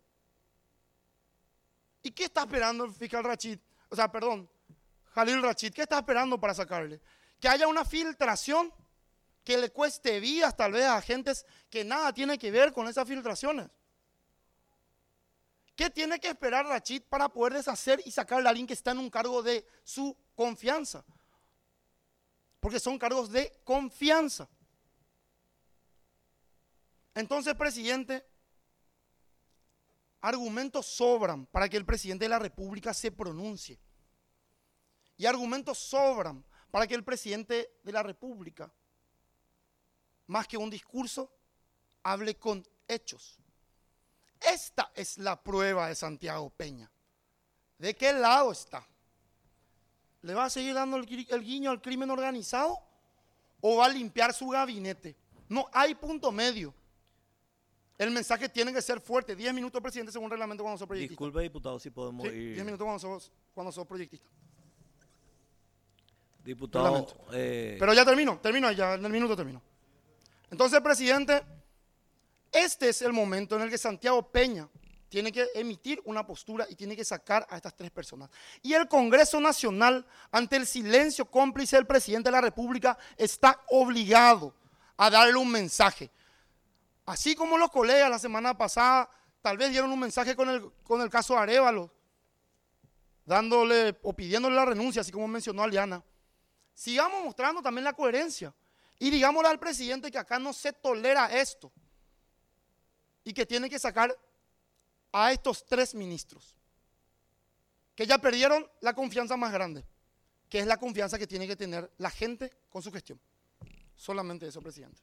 ¿Y qué está esperando el fiscal Rachid? O sea, perdón, Jalil Rachid, ¿qué está esperando para sacarle? Que haya una filtración que le cueste vidas tal vez a agentes que nada tiene que ver con esas filtraciones. ¿Qué tiene que esperar Rachid para poder deshacer y sacar a alguien que está en un cargo de su confianza? Porque son cargos de confianza. Entonces, presidente, argumentos sobran para que el presidente de la República se pronuncie. Y argumentos sobran para que el presidente de la República, más que un discurso, hable con hechos. Esta es la prueba de Santiago Peña. ¿De qué lado está? ¿Le va a seguir dando el, el guiño al crimen organizado o va a limpiar su gabinete? No hay punto medio. El mensaje tiene que ser fuerte. Diez minutos, presidente, según reglamento cuando sos proyectista.
Disculpe, diputado, si podemos
sí,
ir.
Diez minutos cuando sos, cuando sos proyectista.
Diputado. Eh...
Pero ya termino, termino ya, en el minuto termino. Entonces, presidente, este es el momento en el que Santiago Peña tiene que emitir una postura y tiene que sacar a estas tres personas. Y el Congreso Nacional, ante el silencio cómplice del presidente de la República, está obligado a darle un mensaje. Así como los colegas la semana pasada tal vez dieron un mensaje con el, con el caso Arévalo, dándole o pidiéndole la renuncia, así como mencionó Aliana. Sigamos mostrando también la coherencia y digámosle al presidente que acá no se tolera esto y que tiene que sacar a estos tres ministros que ya perdieron la confianza más grande, que es la confianza que tiene que tener la gente con su gestión. Solamente eso, presidente.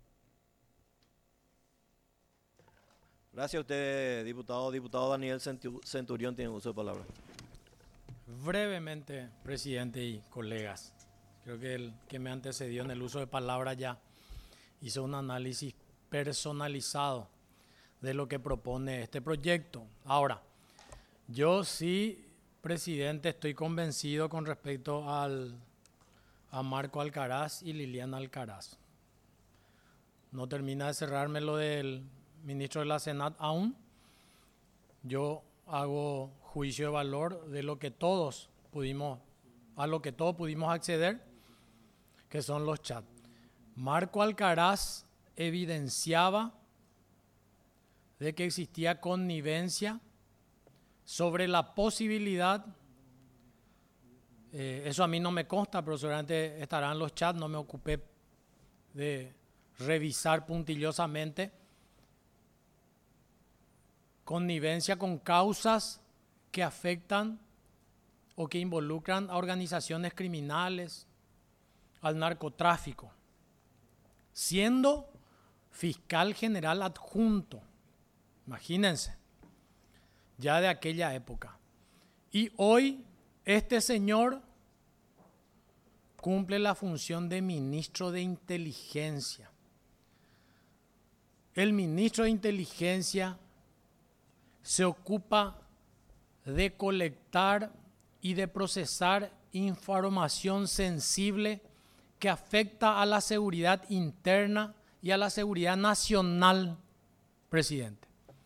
Gracias a usted, diputado. Diputado Daniel Centurión tiene uso de palabra.
Brevemente, presidente y colegas. Creo que el que me antecedió en el uso de palabra ya hizo un análisis personalizado de lo que propone este proyecto. Ahora, yo sí, presidente, estoy convencido con respecto al, a Marco Alcaraz y Liliana Alcaraz. No termina de cerrarme lo del ministro de la Senat aún. Yo hago juicio de valor de lo que todos pudimos, a lo que todos pudimos acceder, que son los chats. Marco Alcaraz evidenciaba de que existía connivencia sobre la posibilidad, eh, eso a mí no me consta, pero seguramente estarán los chats, no me ocupé de revisar puntillosamente, connivencia con causas que afectan o que involucran a organizaciones criminales, al narcotráfico, siendo fiscal general adjunto, imagínense, ya de aquella época. Y hoy este señor cumple la función de ministro de inteligencia. El ministro de inteligencia se ocupa de colectar y de procesar información sensible que afecta a la seguridad interna y a la seguridad nacional, presidente.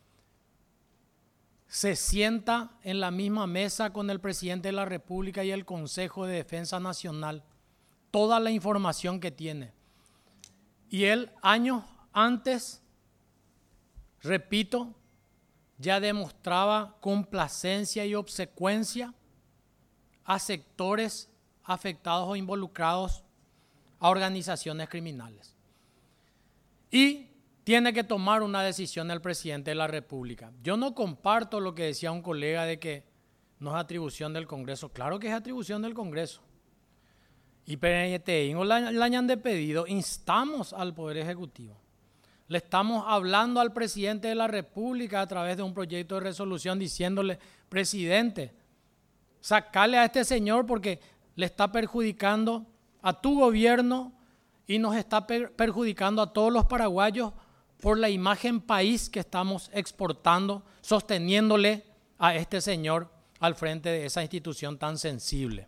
Se sienta en la misma mesa con el presidente de la República y el Consejo de Defensa Nacional, toda la información que tiene. Y él, años antes, repito, ya demostraba complacencia y obsecuencia a sectores afectados o involucrados a organizaciones criminales. Y tiene que tomar una decisión el presidente de la República. Yo no comparto lo que decía un colega de que no es atribución del Congreso. Claro que es atribución del Congreso. Y pero la, la hayan de pedido, instamos al Poder Ejecutivo. Le estamos hablando al presidente de la República a través de un proyecto de resolución diciéndole, presidente, sacale a este señor porque le está perjudicando a tu gobierno y nos está per perjudicando a todos los paraguayos por la imagen país que estamos exportando, sosteniéndole a este señor al frente de esa institución tan sensible.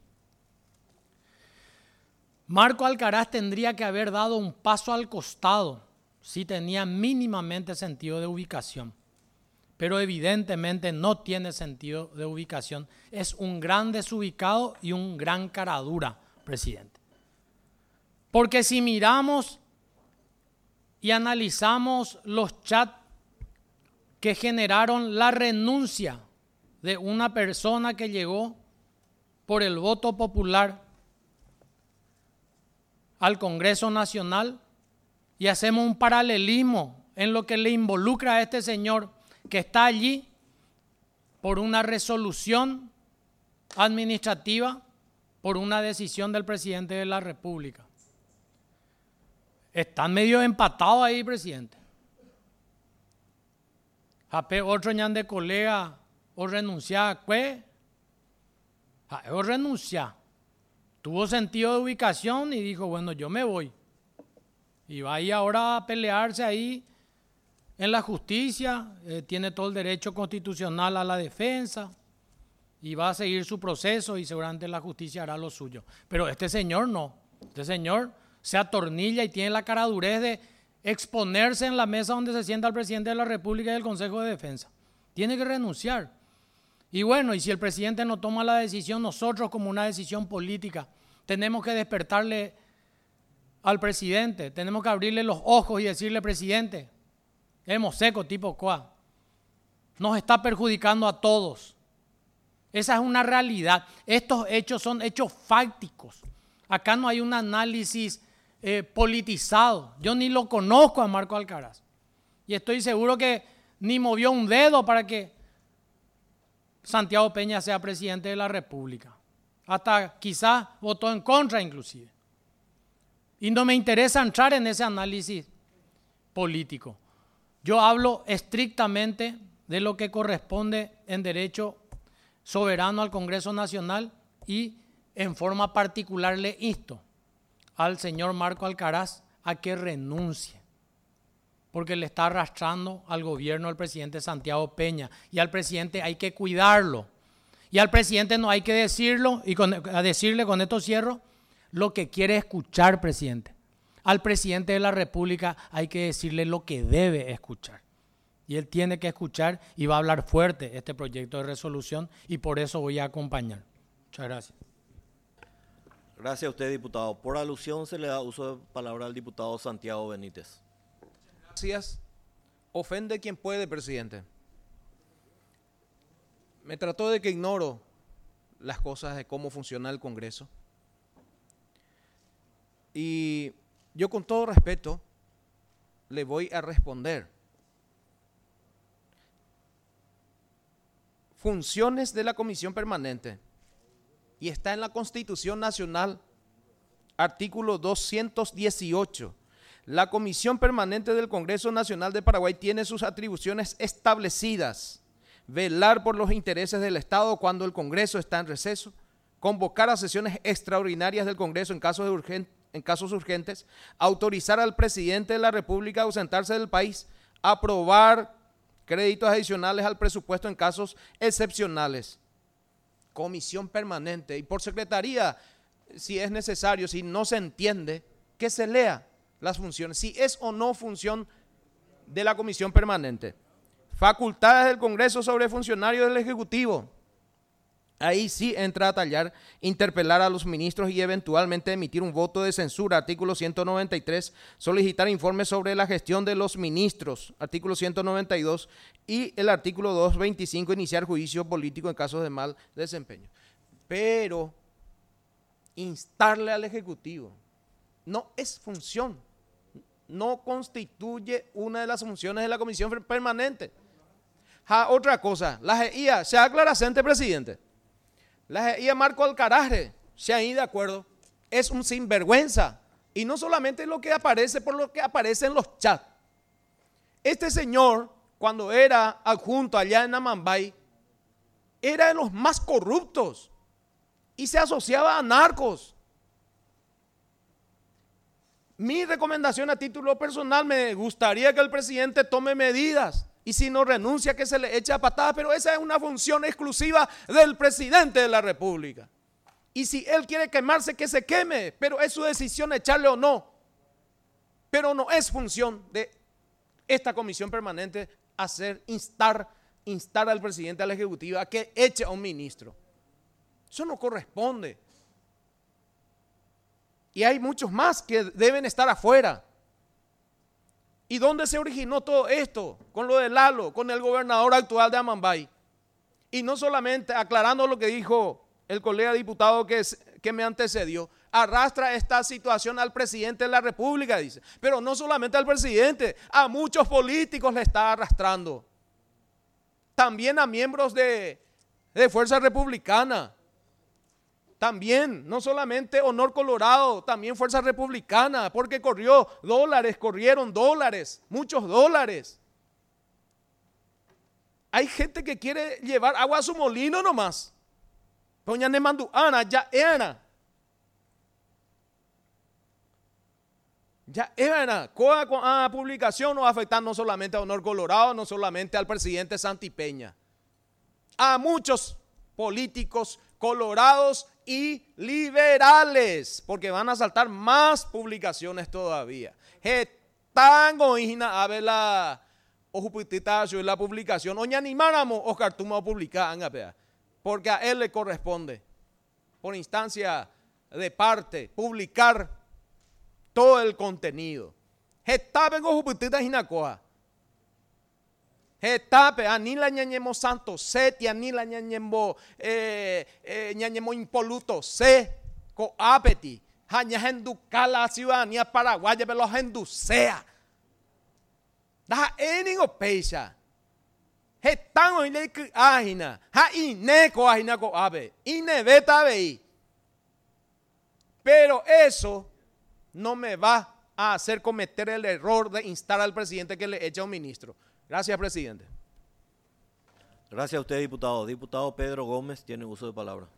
Marco Alcaraz tendría que haber dado un paso al costado si tenía mínimamente sentido de ubicación, pero evidentemente no tiene sentido de ubicación. Es un gran desubicado y un gran caradura, presidente. Porque si miramos y analizamos los chats que generaron la renuncia de una persona que llegó por el voto popular al Congreso Nacional, y hacemos un paralelismo en lo que le involucra a este señor que está allí por una resolución administrativa, por una decisión del presidente de la República. Están medio empatados ahí, presidente. Jape otro ñan de colega o renunciar, ¿qué? O renunciar. Tuvo sentido de ubicación y dijo, bueno, yo me voy. Y va ahí ahora a pelearse ahí en la justicia, eh, tiene todo el derecho constitucional a la defensa y va a seguir su proceso y seguramente la justicia hará lo suyo. Pero este señor no, este señor se atornilla y tiene la caradurez de exponerse en la mesa donde se sienta el presidente de la República y el Consejo de Defensa. Tiene que renunciar. Y bueno, y si el presidente no toma la decisión, nosotros como una decisión política tenemos que despertarle al presidente, tenemos que abrirle los ojos y decirle, presidente, hemos seco tipo cuá, nos está perjudicando a todos. Esa es una realidad. Estos hechos son hechos fácticos. Acá no hay un análisis eh, politizado. Yo ni lo conozco a Marco Alcaraz. Y estoy seguro que ni movió un dedo para que Santiago Peña sea presidente de la República. Hasta quizás votó en contra inclusive. Y no me interesa entrar en ese análisis político. Yo hablo estrictamente de lo que corresponde en derecho soberano al Congreso Nacional y en forma particular le insto al señor Marco Alcaraz a que renuncie, porque le está arrastrando al gobierno del presidente Santiago Peña y al presidente hay que cuidarlo y al presidente no hay que decirlo y con, a decirle, con esto cierro, lo que quiere escuchar, presidente. Al presidente de la República hay que decirle lo que debe escuchar. Y él tiene que escuchar y va a hablar fuerte este proyecto de resolución y por eso voy a acompañar. Muchas gracias.
Gracias a usted, diputado. Por alusión se le da uso de palabra al diputado Santiago Benítez.
Gracias. Ofende quien puede, presidente. Me trató de que ignoro las cosas de cómo funciona el Congreso. Y yo con todo respeto le voy a responder. Funciones de la Comisión Permanente. Y está en la Constitución Nacional, artículo doscientos dieciocho. La Comisión Permanente del Congreso Nacional de Paraguay tiene sus atribuciones establecidas. Velar por los intereses del Estado cuando el Congreso está en receso. Convocar a sesiones extraordinarias del Congreso en casos de urgente en casos urgentes, autorizar al presidente de la República a ausentarse del país, aprobar créditos adicionales al presupuesto en casos excepcionales. Comisión permanente y por secretaría, si es necesario, si no se entiende, que se lea las funciones, si es o no función de la comisión permanente. Facultades del Congreso sobre funcionarios del Ejecutivo. Ahí sí entra a tallar, interpelar a los ministros y eventualmente emitir un voto de censura, artículo ciento noventa y tres, solicitar informes sobre la gestión de los ministros, artículo ciento noventa y dos, y el artículo doscientos veinticinco, iniciar juicio político en casos de mal desempeño. Pero instarle al Ejecutivo no es función, no constituye una de las funciones de la comisión permanente. Ja, otra cosa, la G I A, se aclara, presidente. La G I A Marco Alcaraz, se ahí de acuerdo, es un sinvergüenza. Y no solamente lo que aparece por lo que aparece en los chats. Este señor, cuando era adjunto allá en Amambay, era de los más corruptos y se asociaba a narcos. Mi recomendación a título personal, me gustaría que el presidente tome medidas. Y si no renuncia, que se le eche a patadas, pero esa es una función exclusiva del presidente de la República. Y si él quiere quemarse, que se queme, pero es su decisión echarle o no. Pero no es función de esta comisión permanente hacer, instar, instar al presidente, a la ejecutiva, a que eche a un ministro. Eso no corresponde. Y hay muchos más que deben estar afuera. ¿Y dónde se originó todo esto? Con lo de Lalo, con el gobernador actual de Amambay. Y no solamente, aclarando lo que dijo el colega diputado que, es, que me antecedió, arrastra esta situación al presidente de la República, dice. Pero no solamente al presidente, a muchos políticos le está arrastrando. También a miembros de, de Fuerza Republicana. También, no solamente Honor Colorado, también Fuerza Republicana, porque corrió dólares, corrieron dólares, muchos dólares. Hay gente que quiere llevar agua a su molino nomás. Doña Nemanduana, ya era. Ya era. Con la publicación no afecta no solamente a Honor Colorado, no solamente al presidente Santipeña. A muchos políticos colorados y liberales, porque van a saltar más publicaciones todavía. Están oína a ver la ojupitita la publicación, oña animáramos Oscar Tuma a publicar, porque a él le corresponde, por instancia de parte, publicar todo el contenido. Getape ojupitita hinacoa. Getape, anila ñañemo santo seti, anila ñañemo eh, eh, ñañemo impoluto se, coapeti, jaña genduca la ciudadanía paraguaya, pero genducea. Da eningo peisa. Getan oile que ajina, ja ine coajina coape, ine beta vei. Pero eso no me va a hacer cometer el error de instar al presidente que le eche a un ministro. Gracias, presidente.
Gracias a usted, diputado. Diputado Pedro Gómez tiene uso de palabra.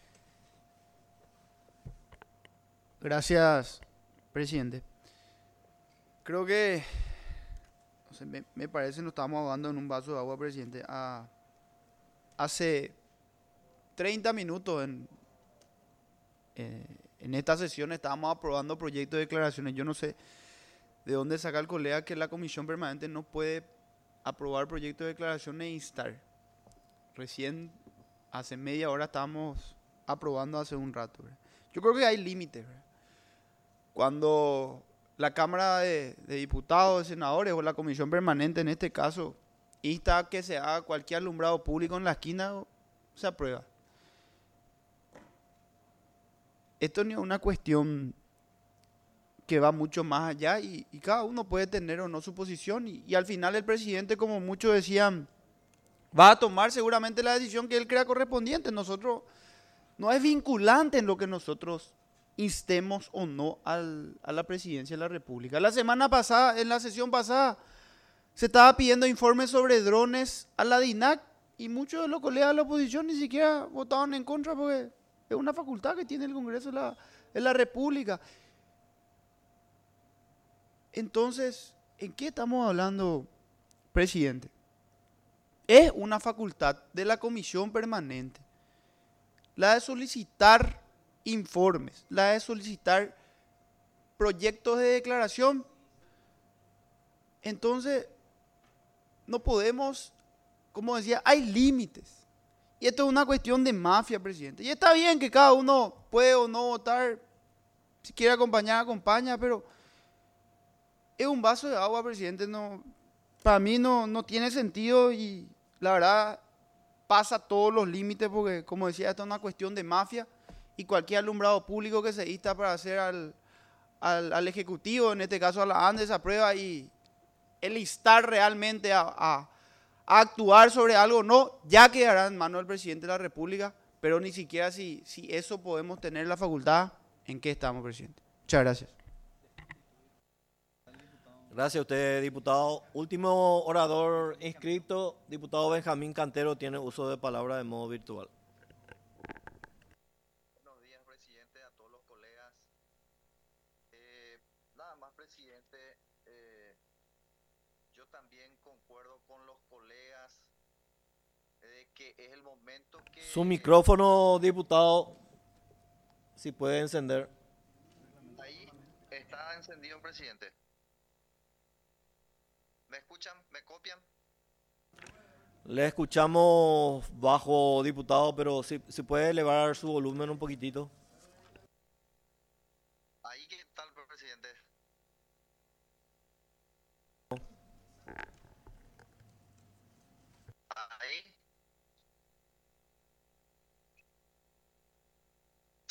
Gracias, presidente. Creo que, no sé, me, me parece que nos estamos ahogando en un vaso de agua, presidente. Ah, hace treinta minutos en, eh, en esta sesión estábamos aprobando proyectos de declaraciones. Yo no sé de dónde saca el colega que la comisión permanente no puede aprobar proyectos de declaración e instar. Recién, hace media hora estábamos aprobando hace un rato, ¿verdad? Yo creo que hay límites, ¿verdad? Cuando la Cámara de, de Diputados, de Senadores o la comisión permanente en este caso insta a que se haga cualquier alumbrado público en la esquina, se aprueba. Esto no es una cuestión que va mucho más allá y, y cada uno puede tener o no su posición y, y al final el presidente, como muchos decían, va a tomar seguramente la decisión que él crea correspondiente. Nosotros, no es vinculante en lo que nosotros instemos o no al, a la presidencia de la República. La semana pasada, en la sesión pasada, se estaba pidiendo informes sobre drones a la DINAC y muchos de los colegas de la oposición ni siquiera votaron en contra porque es una facultad que tiene el Congreso de la, de la República. Entonces, ¿en qué estamos hablando, presidente? Es una facultad de la comisión permanente la de solicitar informes, la de solicitar proyectos de declaración. Entonces, no podemos, como decía, hay límites. Y esto es una cuestión de mafia, presidente. Y está bien que cada uno puede o no votar, si quiere acompañar, acompaña, pero es un vaso de agua, presidente. No, para mí no, no tiene sentido y la verdad pasa todos los límites porque, como decía, esto es una cuestión de mafia y cualquier alumbrado público que se insta para hacer al, al, al Ejecutivo, en este caso a la ANDE, se aprueba y el instar realmente a, a, a actuar sobre algo no, ya quedará en manos del presidente de la República, pero ni siquiera si, si eso podemos tener la facultad, ¿en qué estamos, presidente? Muchas gracias.
Gracias a usted, diputado. Último orador inscrito, diputado Benjamín Cantero, tiene uso de palabra de modo virtual.
Buenos días, presidente, a todos los colegas. Eh, nada más, presidente, eh, yo también concuerdo con los colegas de que es el momento que...
Su micrófono, diputado, si puede encender.
Ahí está encendido, presidente. ¿Me escuchan? ¿Me copian?
Le escuchamos bajo, diputado, pero si, si puede elevar su volumen un poquitito.
Ahí, ¿qué tal, presidente?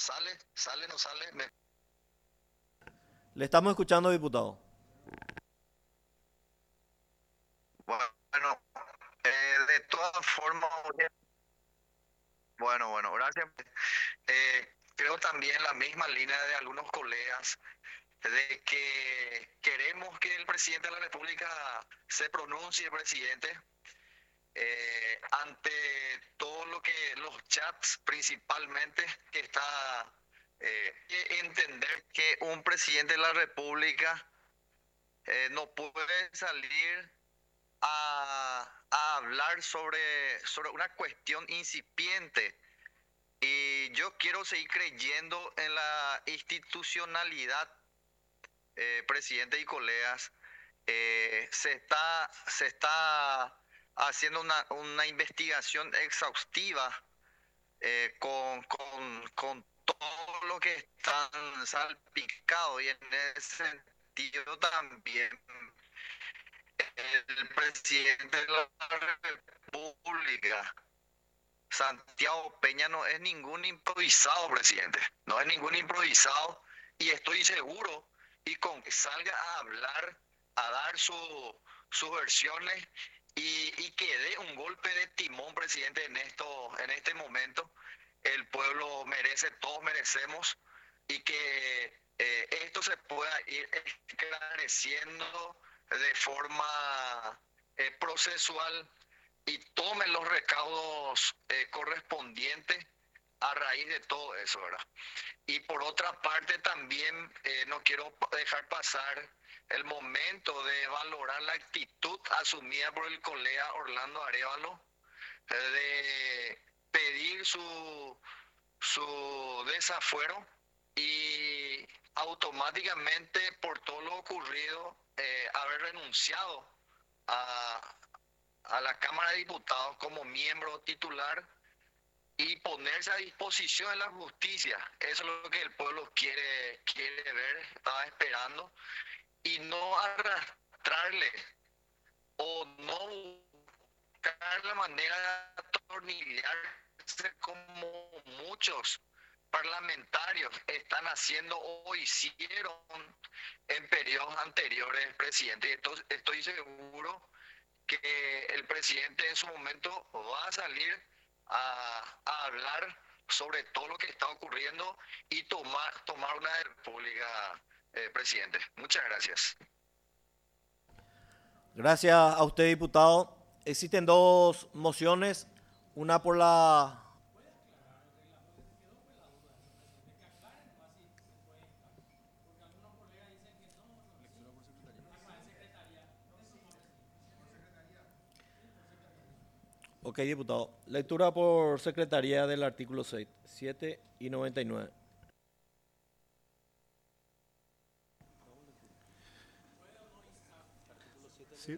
sale, sale, no sale. Me...
Le estamos escuchando, diputado.
Bueno, eh, de todas formas, bueno, bueno, gracias. Eh, creo también la misma línea de algunos colegas de que queremos que el presidente de la República se pronuncie, presidente, eh, ante todo lo que los chats principalmente que está eh, entender que un presidente de la República eh, no puede salir a, a hablar sobre, sobre una cuestión incipiente. Y yo quiero seguir creyendo en la institucionalidad, eh, presidente y colegas. Eh, se está, se está haciendo una, una investigación exhaustiva eh, con, con, con todo lo que están salpicados, y en ese sentido también el presidente de la República, Santiago Peña, no es ningún improvisado, presidente, no es ningún improvisado, y estoy seguro, y con que salga a hablar, a dar su, sus versiones, y, y que dé un golpe de timón, presidente, en esto, en este momento, el pueblo merece, todos merecemos, y que eh, esto se pueda ir esclareciendo de forma eh, procesual, y tomen los recaudos eh, correspondientes a raíz de todo eso, ¿verdad? Y por otra parte también eh, no quiero dejar pasar el momento de valorar la actitud asumida por el colega Orlando Arévalo, eh, de pedir su, su desafuero, y automáticamente por todo lo ocurrido eh, haber renunciado a, a la Cámara de Diputados como miembro titular y ponerse a disposición de la justicia. Eso es lo que el pueblo quiere, quiere ver, estaba esperando, y no arrastrarle o no buscar la manera de atornillarse como muchos parlamentarios están haciendo o hicieron en periodos anteriores, presidente. Entonces, estoy seguro que el presidente en su momento va a salir a, a hablar sobre todo lo que está ocurriendo y tomar, tomar una república, eh, presidente. Muchas gracias.
Gracias a usted, diputado. Existen dos mociones, una por la... Ok, diputado. Lectura por secretaría del artículo seis, siete y noventa y nueve.
Sí.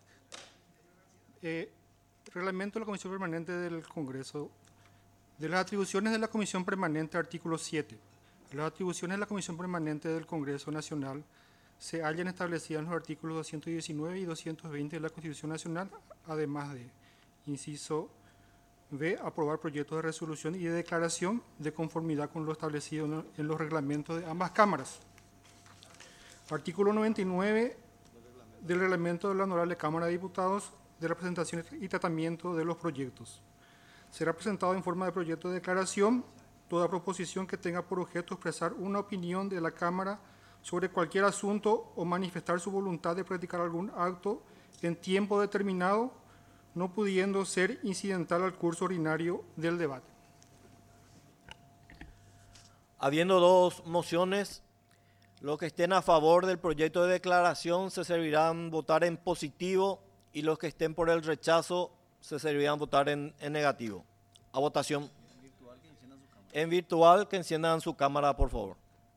Eh, reglamento de la Comisión Permanente del Congreso. De las atribuciones de la Comisión Permanente, artículo siete. Las atribuciones de la Comisión Permanente del Congreso Nacional se hallan establecidas en los artículos doscientos diecinueve y doscientos veinte de la Constitución Nacional, además de: inciso B, aprobar proyectos de resolución y de declaración de conformidad con lo establecido en los reglamentos de ambas cámaras. Artículo noventa y nueve del reglamento de la Honorable Cámara de Diputados, de la presentación y tratamiento de los proyectos. Será presentado en forma de proyecto de declaración toda proposición que tenga por objeto expresar una opinión de la Cámara sobre cualquier asunto o manifestar su voluntad de practicar algún acto en tiempo determinado, no pudiendo ser incidental al curso ordinario del debate.
Habiendo dos mociones, los que estén a favor del proyecto de declaración se servirán votar en positivo, y los que estén por el rechazo se servirán votar en, en negativo. A votación. En virtual, que enciendan su cámara, por favor.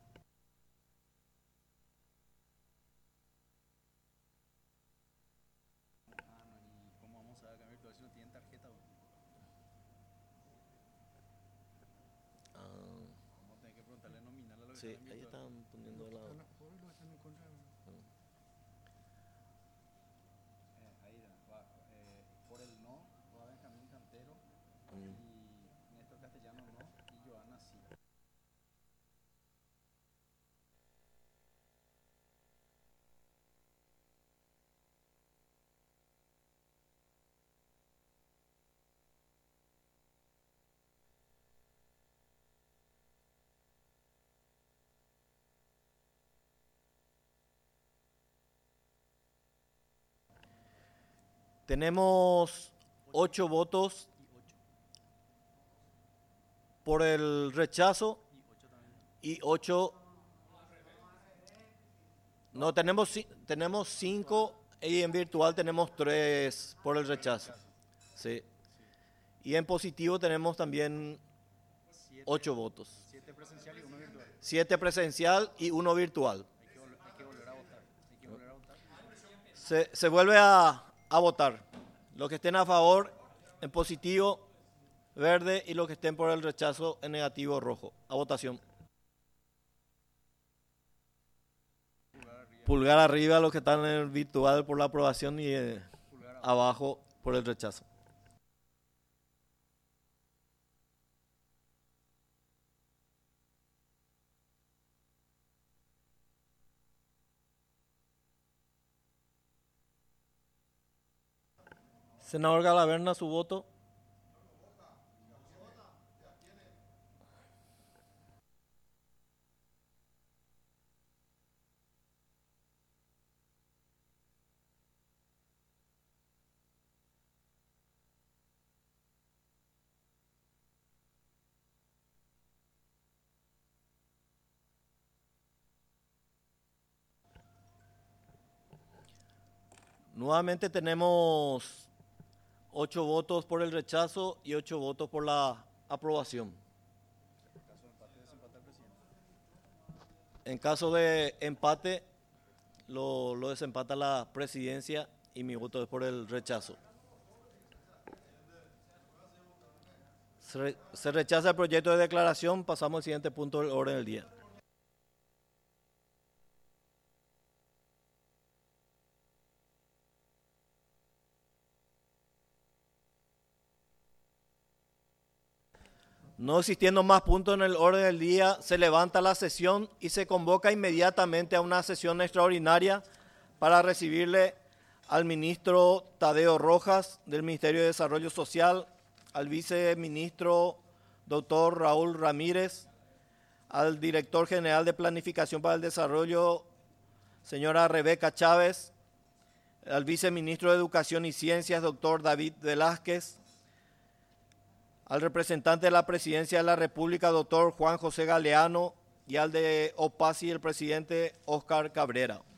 Sí, ahí están poniendo la...
Por el no, va Benjamín Cantero, y Néstor Castellano no, y Joana sí.
Tenemos ocho votos por el rechazo y ocho... No, tenemos, ci- tenemos cinco y en virtual tenemos tres por el rechazo. Sí. Y en positivo tenemos también ocho votos.
Siete presencial y uno virtual.
Siete presencial y uno virtual.
Hay que, vol- hay que volver a votar. Hay que volver a votar.
Se, se vuelve a, a votar. Los que estén a favor en positivo, verde, y los que estén por el rechazo en negativo, rojo. A votación. Pulgar arriba los que están en el virtual por la aprobación y eh, abajo por el rechazo. Senador Galaverna, su voto. Nuevamente tenemos ocho votos por el rechazo y ocho votos por la aprobación. En caso de empate, lo, lo desempata la presidencia y mi voto es por el rechazo. Se, re- se rechaza el proyecto de declaración. Pasamos al siguiente punto del orden del día. No existiendo más puntos en el orden del día, se levanta la sesión y se convoca inmediatamente a una sesión extraordinaria para recibirle al ministro Tadeo Rojas del Ministerio de Desarrollo Social, al viceministro doctor Raúl Ramírez, al director general de Planificación para el Desarrollo, señora Rebeca Chávez, al viceministro de Educación y Ciencias, doctor David Velázquez, al representante de la Presidencia de la República, doctor Juan José Galeano, y al de OPASI, el presidente Óscar Cabrera.